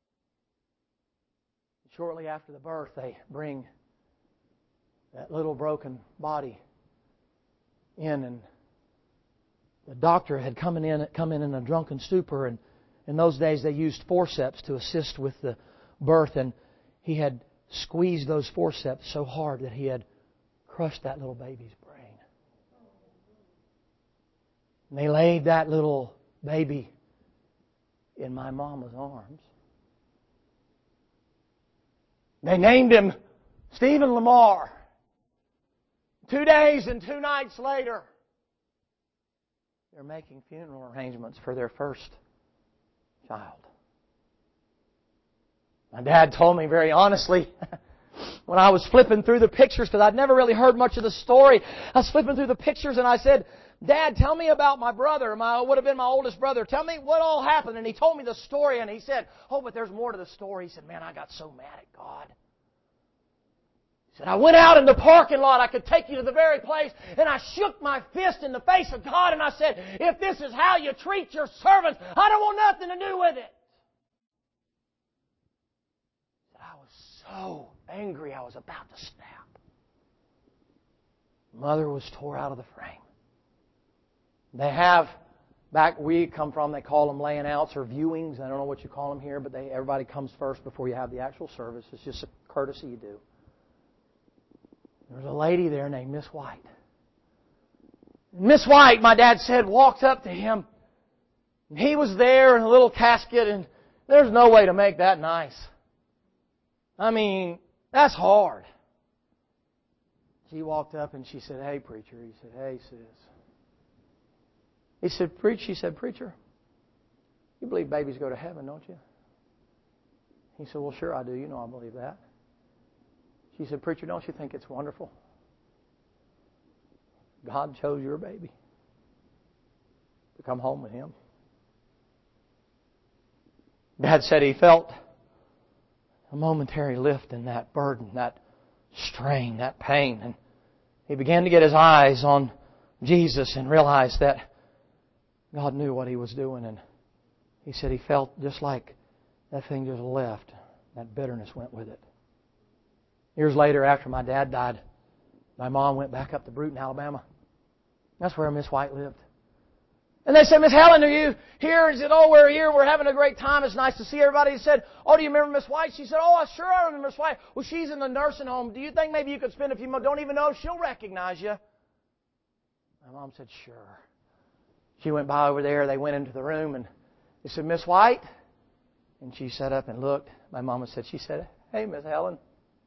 Shortly after the birth, they bring that little broken body in, and the doctor had come in a drunken stupor, and in those days they used forceps to assist with the birth, and he had squeezed those forceps so hard that he had crushed that little baby's brain. And they laid that little baby in my mama's arms. They named him Stephen Lamar. 2 days and 2 nights later, they're making funeral arrangements for their first child. My dad told me very honestly, when I was flipping through the pictures, because I'd never really heard much of the story, I was flipping through the pictures and I said, Dad, tell me about my brother, would have been my oldest brother. Tell me what all happened. And he told me the story, and he said, oh, but there's more to the story. He said, man, I got so mad at God. He said, I went out in the parking lot. I could take you to the very place, and I shook my fist in the face of God, and I said, if this is how you treat your servants, I don't want nothing to do with it. I was so angry I was about to snap. Mother was tore out of the frame. They have, back where we come from, they call them laying outs or viewings. I don't know what you call them here, but everybody comes first before you have the actual service. It's just a courtesy you do. There was a lady there named Miss White. Miss White, my dad said, walked up to him. And he was there in a little casket, and there's no way to make that nice. I mean, that's hard. She walked up and she said, hey, preacher. He said, hey, sis. He said, she said, preacher, you believe babies go to heaven, don't you? He said, well, sure I do. You know I believe that. She said, preacher, don't you think it's wonderful? God chose your baby to come home with Him. Dad said he felt a momentary lift in that burden, that strain, that pain. And he began to get his eyes on Jesus and realized that God knew what He was doing. And he said he felt just like that thing just left. That bitterness went with it. Years later, after my dad died, my mom went back up to Bruton, Alabama. That's where Miss White lived. And they said, Miss Helen, are you here? He said, oh, we're here. We're having a great time. It's nice to see everybody. He said, oh, do you remember Miss White? She said, oh, sure I remember Miss White. Well, she's in the nursing home. Do you think maybe you could spend a few months? Don't even know if she'll recognize you. My mom said, sure. She went by over there. They went into the room and they said, Miss White? And she sat up and looked. My mama said, she said, hey, Miss Helen.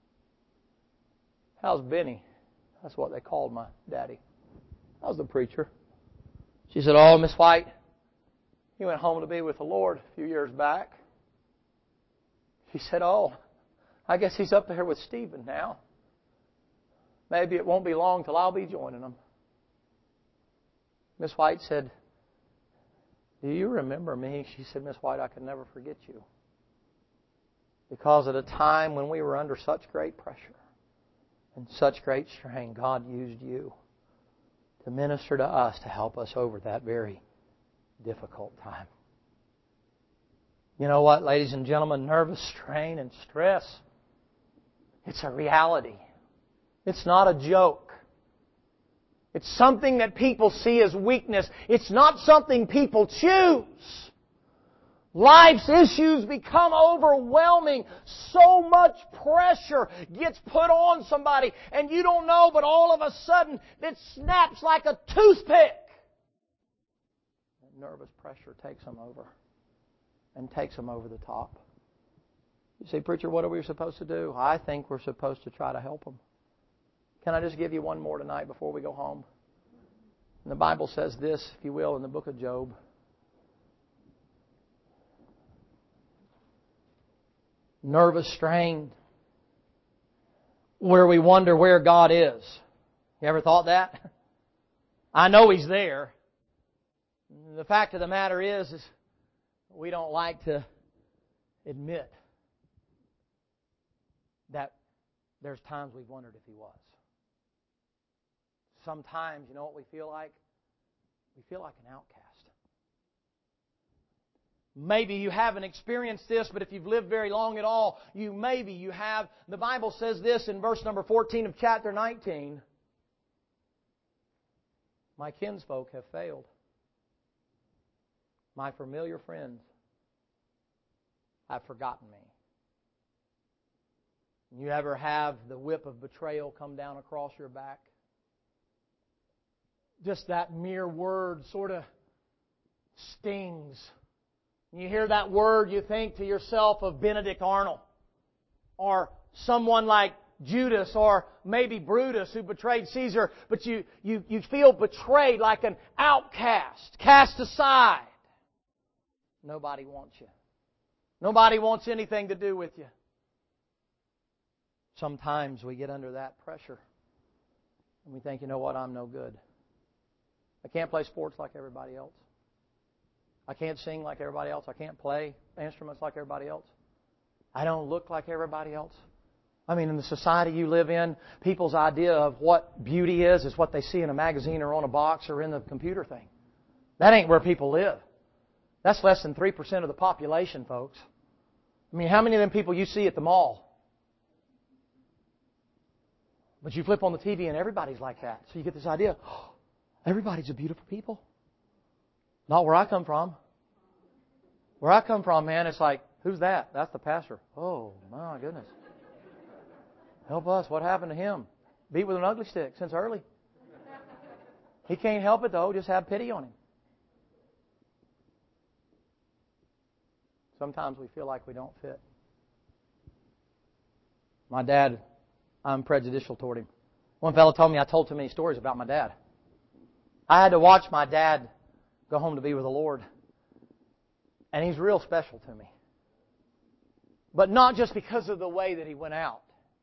How's Benny? That's what they called my daddy. How's the preacher? She said, oh, Miss White, he went home to be with the Lord a few years back. She said, oh, I guess he's up there with Stephen now. Maybe it won't be long till I'll be joining them. Miss White said, do you remember me? She said, Miss White, I can never forget you. Because at a time when we were under such great pressure and such great strain, God used you to minister to us, to help us over that very difficult time. You know what, ladies and gentlemen? Nervous strain and stress, it's a reality. It's not a joke. It's something that people see as weakness. It's not something people choose. Life's issues become overwhelming. So much pressure gets put on somebody, and you don't know, but all of a sudden it snaps like a toothpick. That nervous pressure takes them over and takes them over the top. You say, preacher, what are we supposed to do? I think we're supposed to try to help them. Can I just give you one more tonight before we go home? And the Bible says this, if you will, in the book of Job. Nervous strain, where we wonder where God is. You ever thought that? I know He's there. The fact of the matter is we don't like to admit that there's times we've wondered if He was. Sometimes, you know what we feel like? We feel like an outcast. Maybe you haven't experienced this, but if you've lived very long at all, you have. The Bible says this in verse number 14 of chapter 19. My kinsfolk have failed. My familiar friends have forgotten me. You ever have the whip of betrayal come down across your back? Just that mere word sort of stings. You hear that word, you think to yourself of Benedict Arnold, or someone like Judas, or maybe Brutus who betrayed Caesar, but you feel betrayed like an outcast, cast aside. Nobody wants you. Nobody wants anything to do with you. Sometimes we get under that pressure and we think, you know what, I'm no good. I can't play sports like everybody else. I can't sing like everybody else. I can't play instruments like everybody else. I don't look like everybody else. I mean, in the society you live in, people's idea of what beauty is what they see in a magazine or on a box or in the computer thing. That ain't where people live. That's less than 3% of the population, folks. I mean, how many of them people you see at the mall? But you flip on the TV and everybody's like that. So you get this idea, oh, everybody's a beautiful people. Not where I come from. Where I come from, man, it's like, who's that? That's the pastor. Oh, my goodness. Help us. What happened to him? Beat with an ugly stick since early. He can't help it, though. Just have pity on him. Sometimes we feel like we don't fit. My dad, I'm prejudicial toward him. One fellow told me I told too many stories about my dad. I had to watch my dad go home to be with the Lord. And he's real special to me. But not just because of the way that he went out.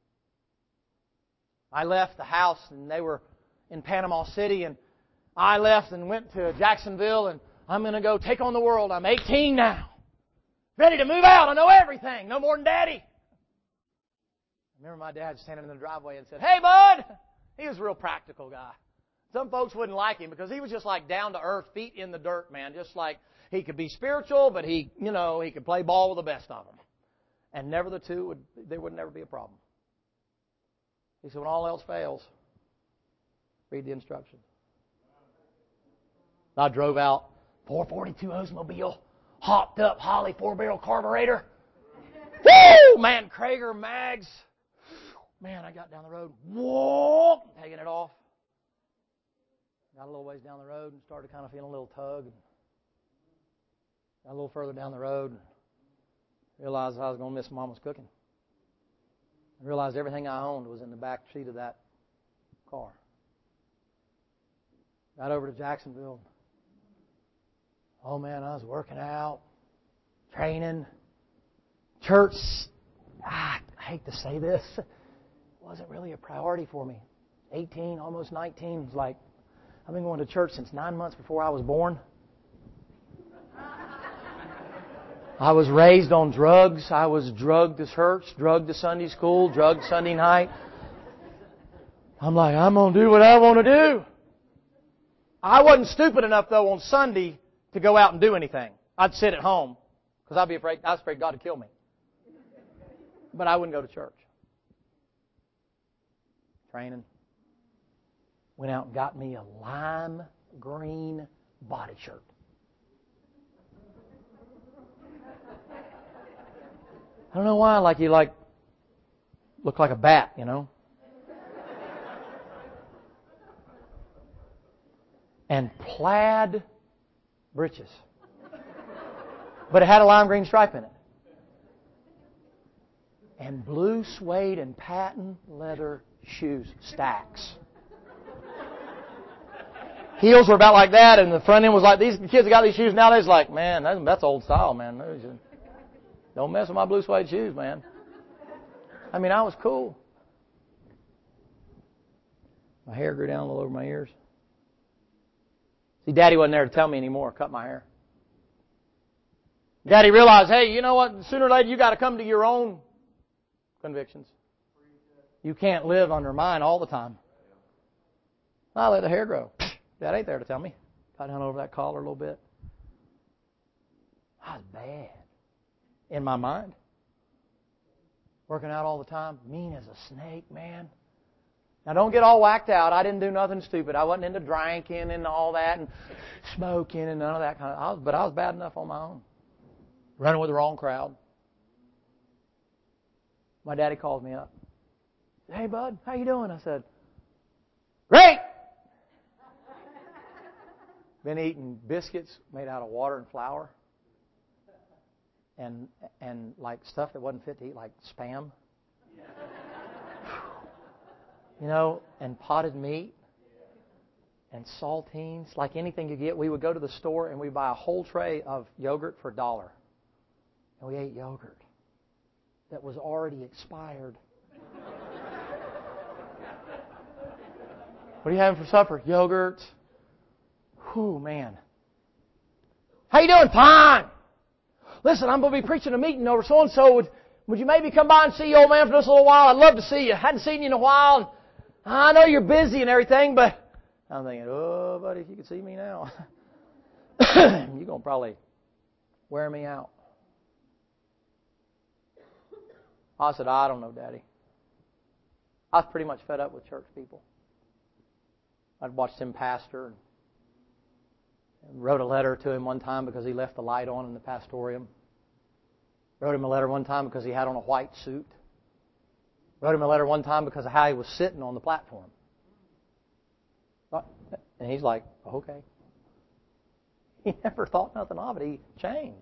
I left the house and they were in Panama City, and I left and went to Jacksonville, and I'm going to go take on the world. I'm 18 now. Ready to move out. I know everything. No more than Daddy. I remember my dad standing in the driveway and said, "Hey, bud." He was a real practical guy. Some folks wouldn't like him because he was just like down to earth, feet in the dirt, man. Just like he could be spiritual, but he could play ball with the best of them. And never the two there would never be a problem. He said, when all else fails, read the instructions. I drove out, 442 Oldsmobile, hopped up Holly 4-barrel carburetor. Woo! Man, Krager mags. Man, I got down the road. Whoa! Taking it off. Got a little ways down the road and started kind of feeling a little tug. Got a little further down the road and realized I was going to miss Mama's cooking. I realized everything I owned was in the back seat of that car. Got over to Jacksonville. Oh man, I was working out, training. Church, I hate to say this, wasn't really a priority for me. 18, almost 19, was like, I've been going to church since 9 months before I was born. I was raised on drugs. I was drugged to church, drugged to Sunday school, drugged Sunday night. I'm like, I'm going to do what I want to do. I wasn't stupid enough, though, on Sunday to go out and do anything. I'd sit at home because I was afraid God would kill me. But I wouldn't go to church. Training. Went out and got me a lime green body shirt. I don't know why, you look like a bat, And plaid breeches. But it had a lime green stripe in it. And blue suede and patent leather shoes, stacks. Heels were about like that, and the front end was like these. The kids that got these shoes nowadays, like, man, that's old style, man. Don't mess with my blue suede shoes, man. I mean, I was cool. My hair grew down a little over my ears. See, Daddy wasn't there to tell me anymore. Cut my hair. Daddy realized, hey, you know what? Sooner or later, you got to come to your own convictions. You can't live under mine all the time. I let the hair grow. Dad ain't there to tell me. Got down over that collar a little bit. I was bad. In my mind. Working out all the time. Mean as a snake, man. Now don't get all whacked out. I didn't do nothing stupid. I wasn't into drinking and all that and smoking and none of that kind of. But I was bad enough on my own. Running with the wrong crowd. My daddy called me up. Hey, bud, how you doing? I said, great! Been eating biscuits made out of water and flour. And like stuff that wasn't fit to eat, like Spam. And potted meat. And saltines. Like anything you get, we would go to the store and we'd buy a whole tray of yogurt for $1. And we ate yogurt that was already expired. What are you having for supper? Yogurt. Whew, man. How you doing? Fine. Listen, I'm going to be preaching a meeting over so-and-so. Would you maybe come by and see you, old man, for just a little while? I'd love to see you. Hadn't seen you in a while. I know you're busy and everything, but I'm thinking, oh, buddy, if you could see me now, you're going to probably wear me out. I said, I don't know, Daddy. I was pretty much fed up with church people. I'd watched him pastor and wrote a letter to him one time because he left the light on in the pastorium. Wrote him a letter one time because he had on a white suit. Wrote him a letter one time because of how he was sitting on the platform. And he's like, okay. He never thought nothing of it. He changed.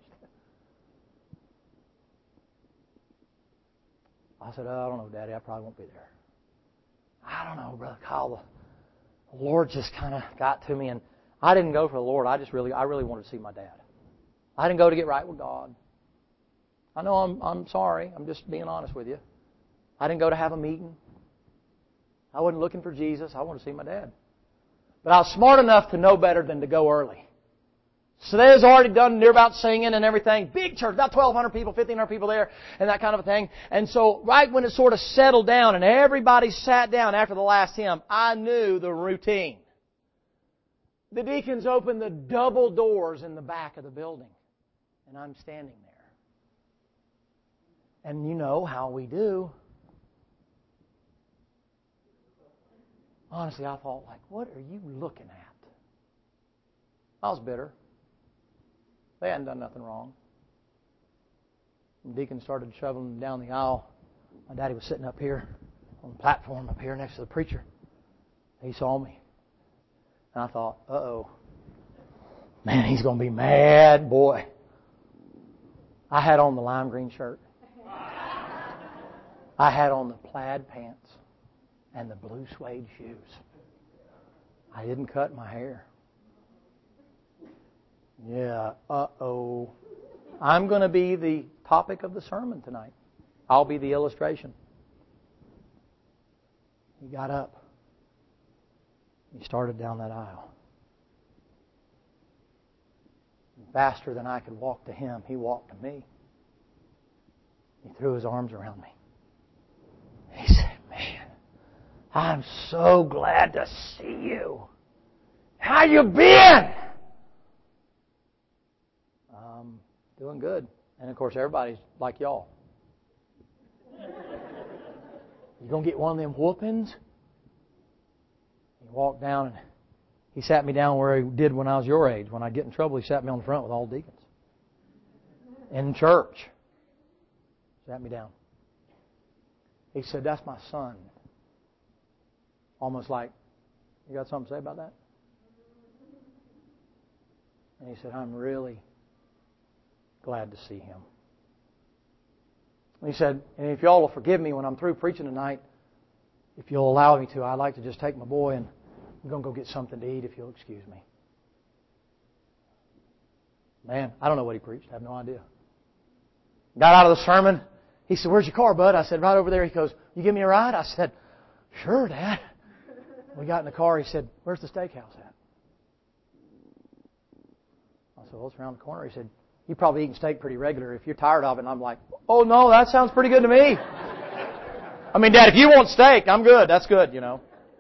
I said, I don't know, Daddy. I probably won't be there. I don't know, Brother Kyle. The Lord just kind of got to me, and I didn't go for the Lord. I really wanted to see my dad. I didn't go to get right with God. I know I'm sorry. I'm just being honest with you. I didn't go to have a meeting. I wasn't looking for Jesus. I wanted to see my dad. But I was smart enough to know better than to go early. So they was already done near about singing and everything. Big church, about 1,200 people, 1,500 people there, and that kind of a thing. And so right when it sort of settled down and everybody sat down after the last hymn, I knew the routine. The deacons opened the double doors in the back of the building. And I'm standing there. And you know how we do. Honestly, I thought, like, what are you looking at? I was bitter. They hadn't done nothing wrong. The deacon started shoveling them down the aisle. My daddy was sitting up here on the platform up here next to the preacher. He saw me. And I thought, uh-oh. Man, he's going to be mad, boy. I had on the lime green shirt. I had on the plaid pants and the blue suede shoes. I didn't cut my hair. Yeah, uh-oh. I'm going to be the topic of the sermon tonight. I'll be the illustration. He got up. He started down that aisle. Faster than I could walk to him, he walked to me. He threw his arms around me. He said, man, I'm so glad to see you. How you been? Doing good. And of course, everybody's like y'all. You gonna get one of them whoopings? He walked down and he sat me down where he did when I was your age. When I'd get in trouble, he sat me on the front with all the deacons. In church. Sat me down. He said, that's my son. Almost like, you got something to say about that? And he said, I'm really glad to see him. And he said, and if y'all will forgive me when I'm through preaching tonight, if you'll allow me to, I'd like to just take my boy and I'm going to go get something to eat if you'll excuse me. Man, I don't know what he preached. I have no idea. Got out of the sermon. He said, where's your car, bud? I said, right over there. He goes, you give me a ride? I said, sure, Dad. We got in the car. He said, where's the steakhouse at? I said, well, it's around the corner. He said, you probably eating steak pretty regular. If you're tired of it, and I'm like, oh, no, that sounds pretty good to me. I mean, Dad, if you want steak, I'm good. That's good, you know.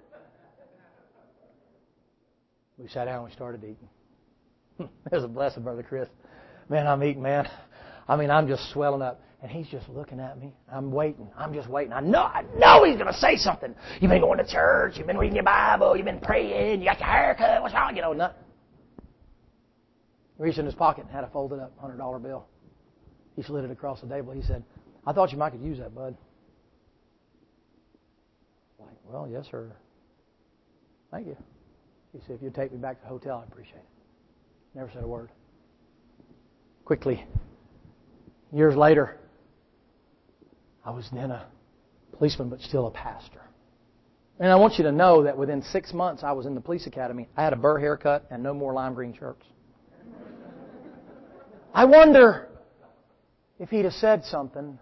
We sat down and we started eating. There's a blessing, Brother Chris. Man, I'm eating, man. I mean, I'm just swelling up. And he's just looking at me. I'm waiting. I'm just waiting. I know he's going to say something. You've been going to church. You've been reading your Bible. You've been praying. You got your hair cut. What's wrong? You know, nothing. He reached in his pocket and had a folded up $100 bill. He slid it across the table. He said, I thought you might could use that, bud. I'm like, well, yes, sir. Thank you. He said, if you'd take me back to the hotel, I'd appreciate it. Never said a word. Quickly, years later, I was then a policeman, but still a pastor. And I want you to know that within 6 months I was in the police academy. I had a burr haircut and no more lime green shirts. I wonder if he'd have said something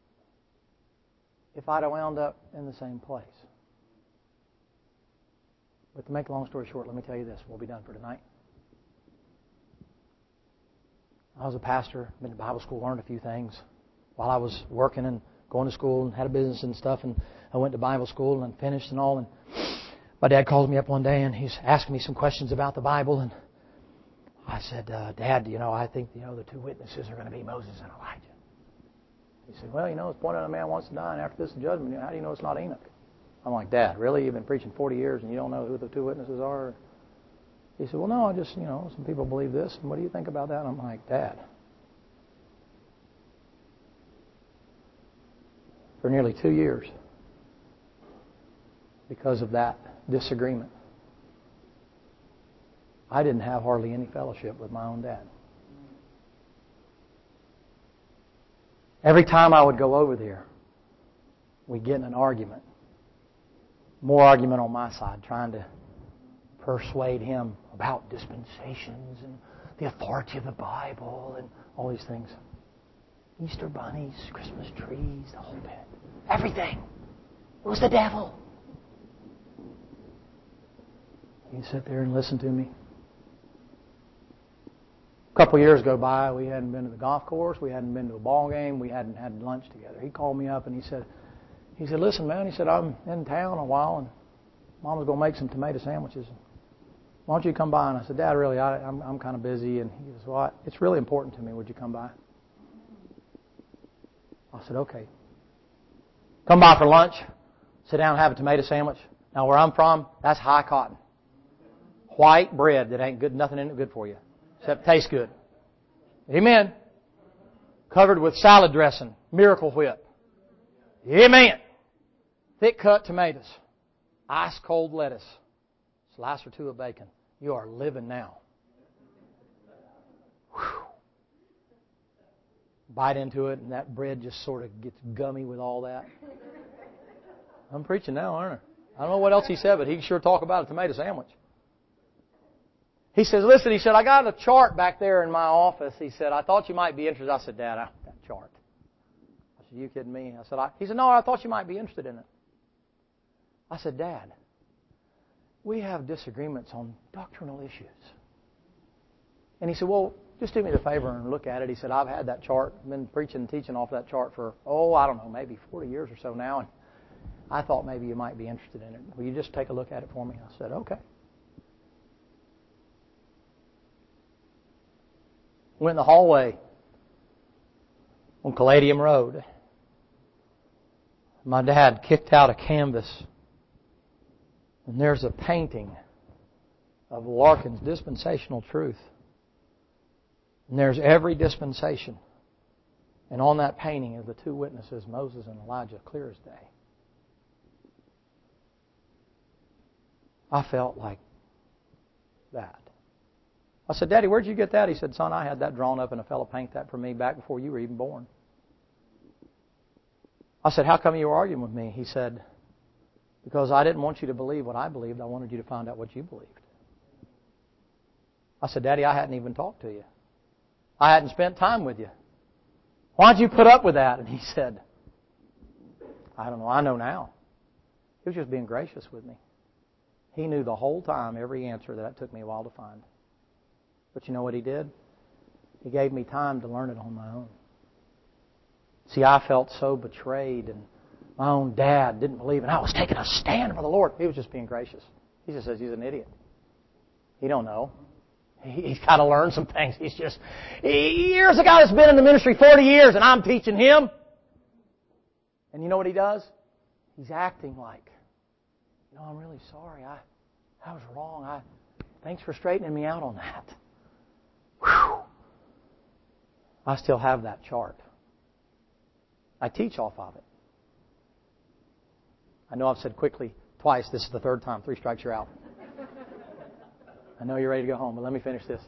if I'd have wound up in the same place. But to make a long story short, let me tell you this. We'll be done for tonight. I was a pastor, been to Bible school, learned a few things while I was working and going to school and had a business and stuff. And I went to Bible school and finished and all. And my dad called me up one day and he's asking me some questions about the Bible. And I said, Dad, I think, the two witnesses are going to be Moses and Elijah. He said, well, it's pointed out a man wants to die and after this judgment, how do you know it's not Enoch? I'm like, Dad, really? You've been preaching 40 years and you don't know who the two witnesses are? He said, well, no, I just, some people believe this. And what do you think about that? And I'm like, Dad, for nearly 2 years, because of that disagreement, I didn't have hardly any fellowship with my own dad. Every time I would go over there, we'd get in an argument. More argument on my side, trying to persuade him about dispensations and the authority of the Bible and all these things. Easter bunnies, Christmas trees, the whole bit. Everything. It was the devil. You sit there and listen to me. A couple years go by, we hadn't been to the golf course, we hadn't been to a ball game, we hadn't had lunch together. He called me up and he said, listen, man, he said, I'm in town a while and Mama's going to make some tomato sandwiches. Why don't you come by? And I said, Dad, really, I'm kind of busy. And he says, well, it's really important to me. Would you come by? I said, okay. Come by for lunch. Sit down and have a tomato sandwich. Now, where I'm from, that's high cotton. White bread that ain't good, nothing in it good for you, except tastes good. Amen. Covered with salad dressing, Miracle Whip. Amen. Thick cut tomatoes. Ice cold lettuce. Slice or two of bacon. You are living now. Whew. Bite into it and that bread just sort of gets gummy with all that. I'm preaching now, aren't I? I don't know what else he said, but he can sure talk about a tomato sandwich. He says, listen, he said, I got a chart back there in my office. He said, I thought you might be interested. I said, Dad, that chart. I said, you kidding me? I said, he said, no, I thought you might be interested in it. I said, Dad, we have disagreements on doctrinal issues. And he said, well, just do me the favor and look at it. He said, I've had that chart, been preaching and teaching off that chart for, I don't know, maybe 40 years or so now. And I thought maybe you might be interested in it. Will you just take a look at it for me? I said, okay. Went in the hallway on Caladium Road. My dad kicked out a canvas. And there's a painting of Larkin's dispensational truth. And there's every dispensation. And on that painting are the two witnesses, Moses and Elijah, clear as day. I felt like that. I said, Daddy, where'd you get that? He said, son, I had that drawn up and a fellow painted that for me back before you were even born. I said, how come you were arguing with me? He said, because I didn't want you to believe what I believed. I wanted you to find out what you believed. I said, Daddy, I hadn't even talked to you. I hadn't spent time with you. Why'd you put up with that? And he said, I don't know. I know now. He was just being gracious with me. He knew the whole time every answer that it took me a while to find. But you know what he did? He gave me time to learn it on my own. See, I felt so betrayed, and my own dad didn't believe, and I was taking a stand for the Lord. He was just being gracious. He just says he's an idiot. He don't know. He's got to learn some things. Here's a guy that's been in the ministry 40 years, and I'm teaching him. And you know what he does? He's acting like, I'm really sorry. I was wrong. Thanks for straightening me out on that. Whew. I still have that chart. I teach off of it. I know I've said quickly twice. This is the third time. 3 strikes, you're out. I know you're ready to go home, but let me finish this.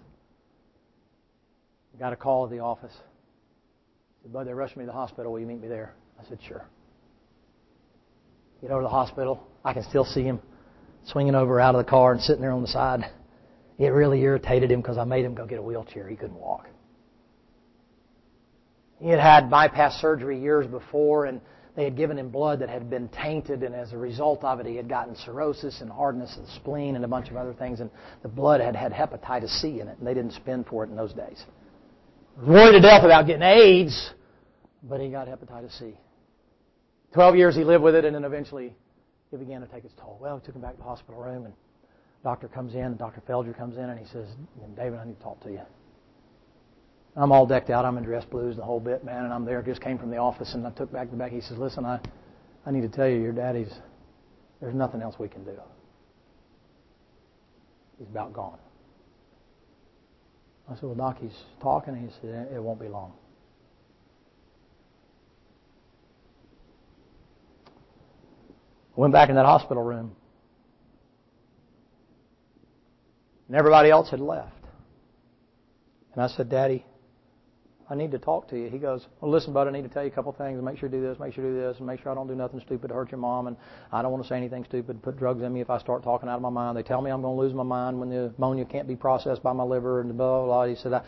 I got a call at the office. He said, Bud, they're rushing me to the hospital. Will you meet me there? I said, sure. Get over to the hospital. I can still see him swinging over out of the car and sitting there on the side. It really irritated him because I made him go get a wheelchair. He couldn't walk. He had had bypass surgery years before, and they had given him blood that had been tainted, and as a result of it, he had gotten cirrhosis and hardness of the spleen and a bunch of other things, and the blood had hepatitis C in it, and they didn't spend for it in those days. He was worried to death about getting AIDS, but he got hepatitis C. 12 years he lived with it, and then eventually it began to take its toll. Well, we took him back to the hospital room, and the doctor comes in, and Dr. Felger comes in, and he says, David, I need to talk to you. I'm all decked out. I'm in dress blues, the whole bit, man, and I'm there. Just came from the office, and I took back the bag. He says, listen, I need to tell you, your daddy's, there's nothing else we can do. He's about gone. I said, well, Doc, he's talking. He said, it won't be long. I went back in that hospital room, and everybody else had left. And I said, Daddy, I need to talk to you. He goes, well, listen, bud, I need to tell you a couple things. And make sure you do this, make sure you do this, and make sure I don't do nothing stupid to hurt your mom. And I don't want to say anything stupid, put drugs in me if I start talking out of my mind. They tell me I'm going to lose my mind when the ammonia can't be processed by my liver and blah, blah, blah. He said,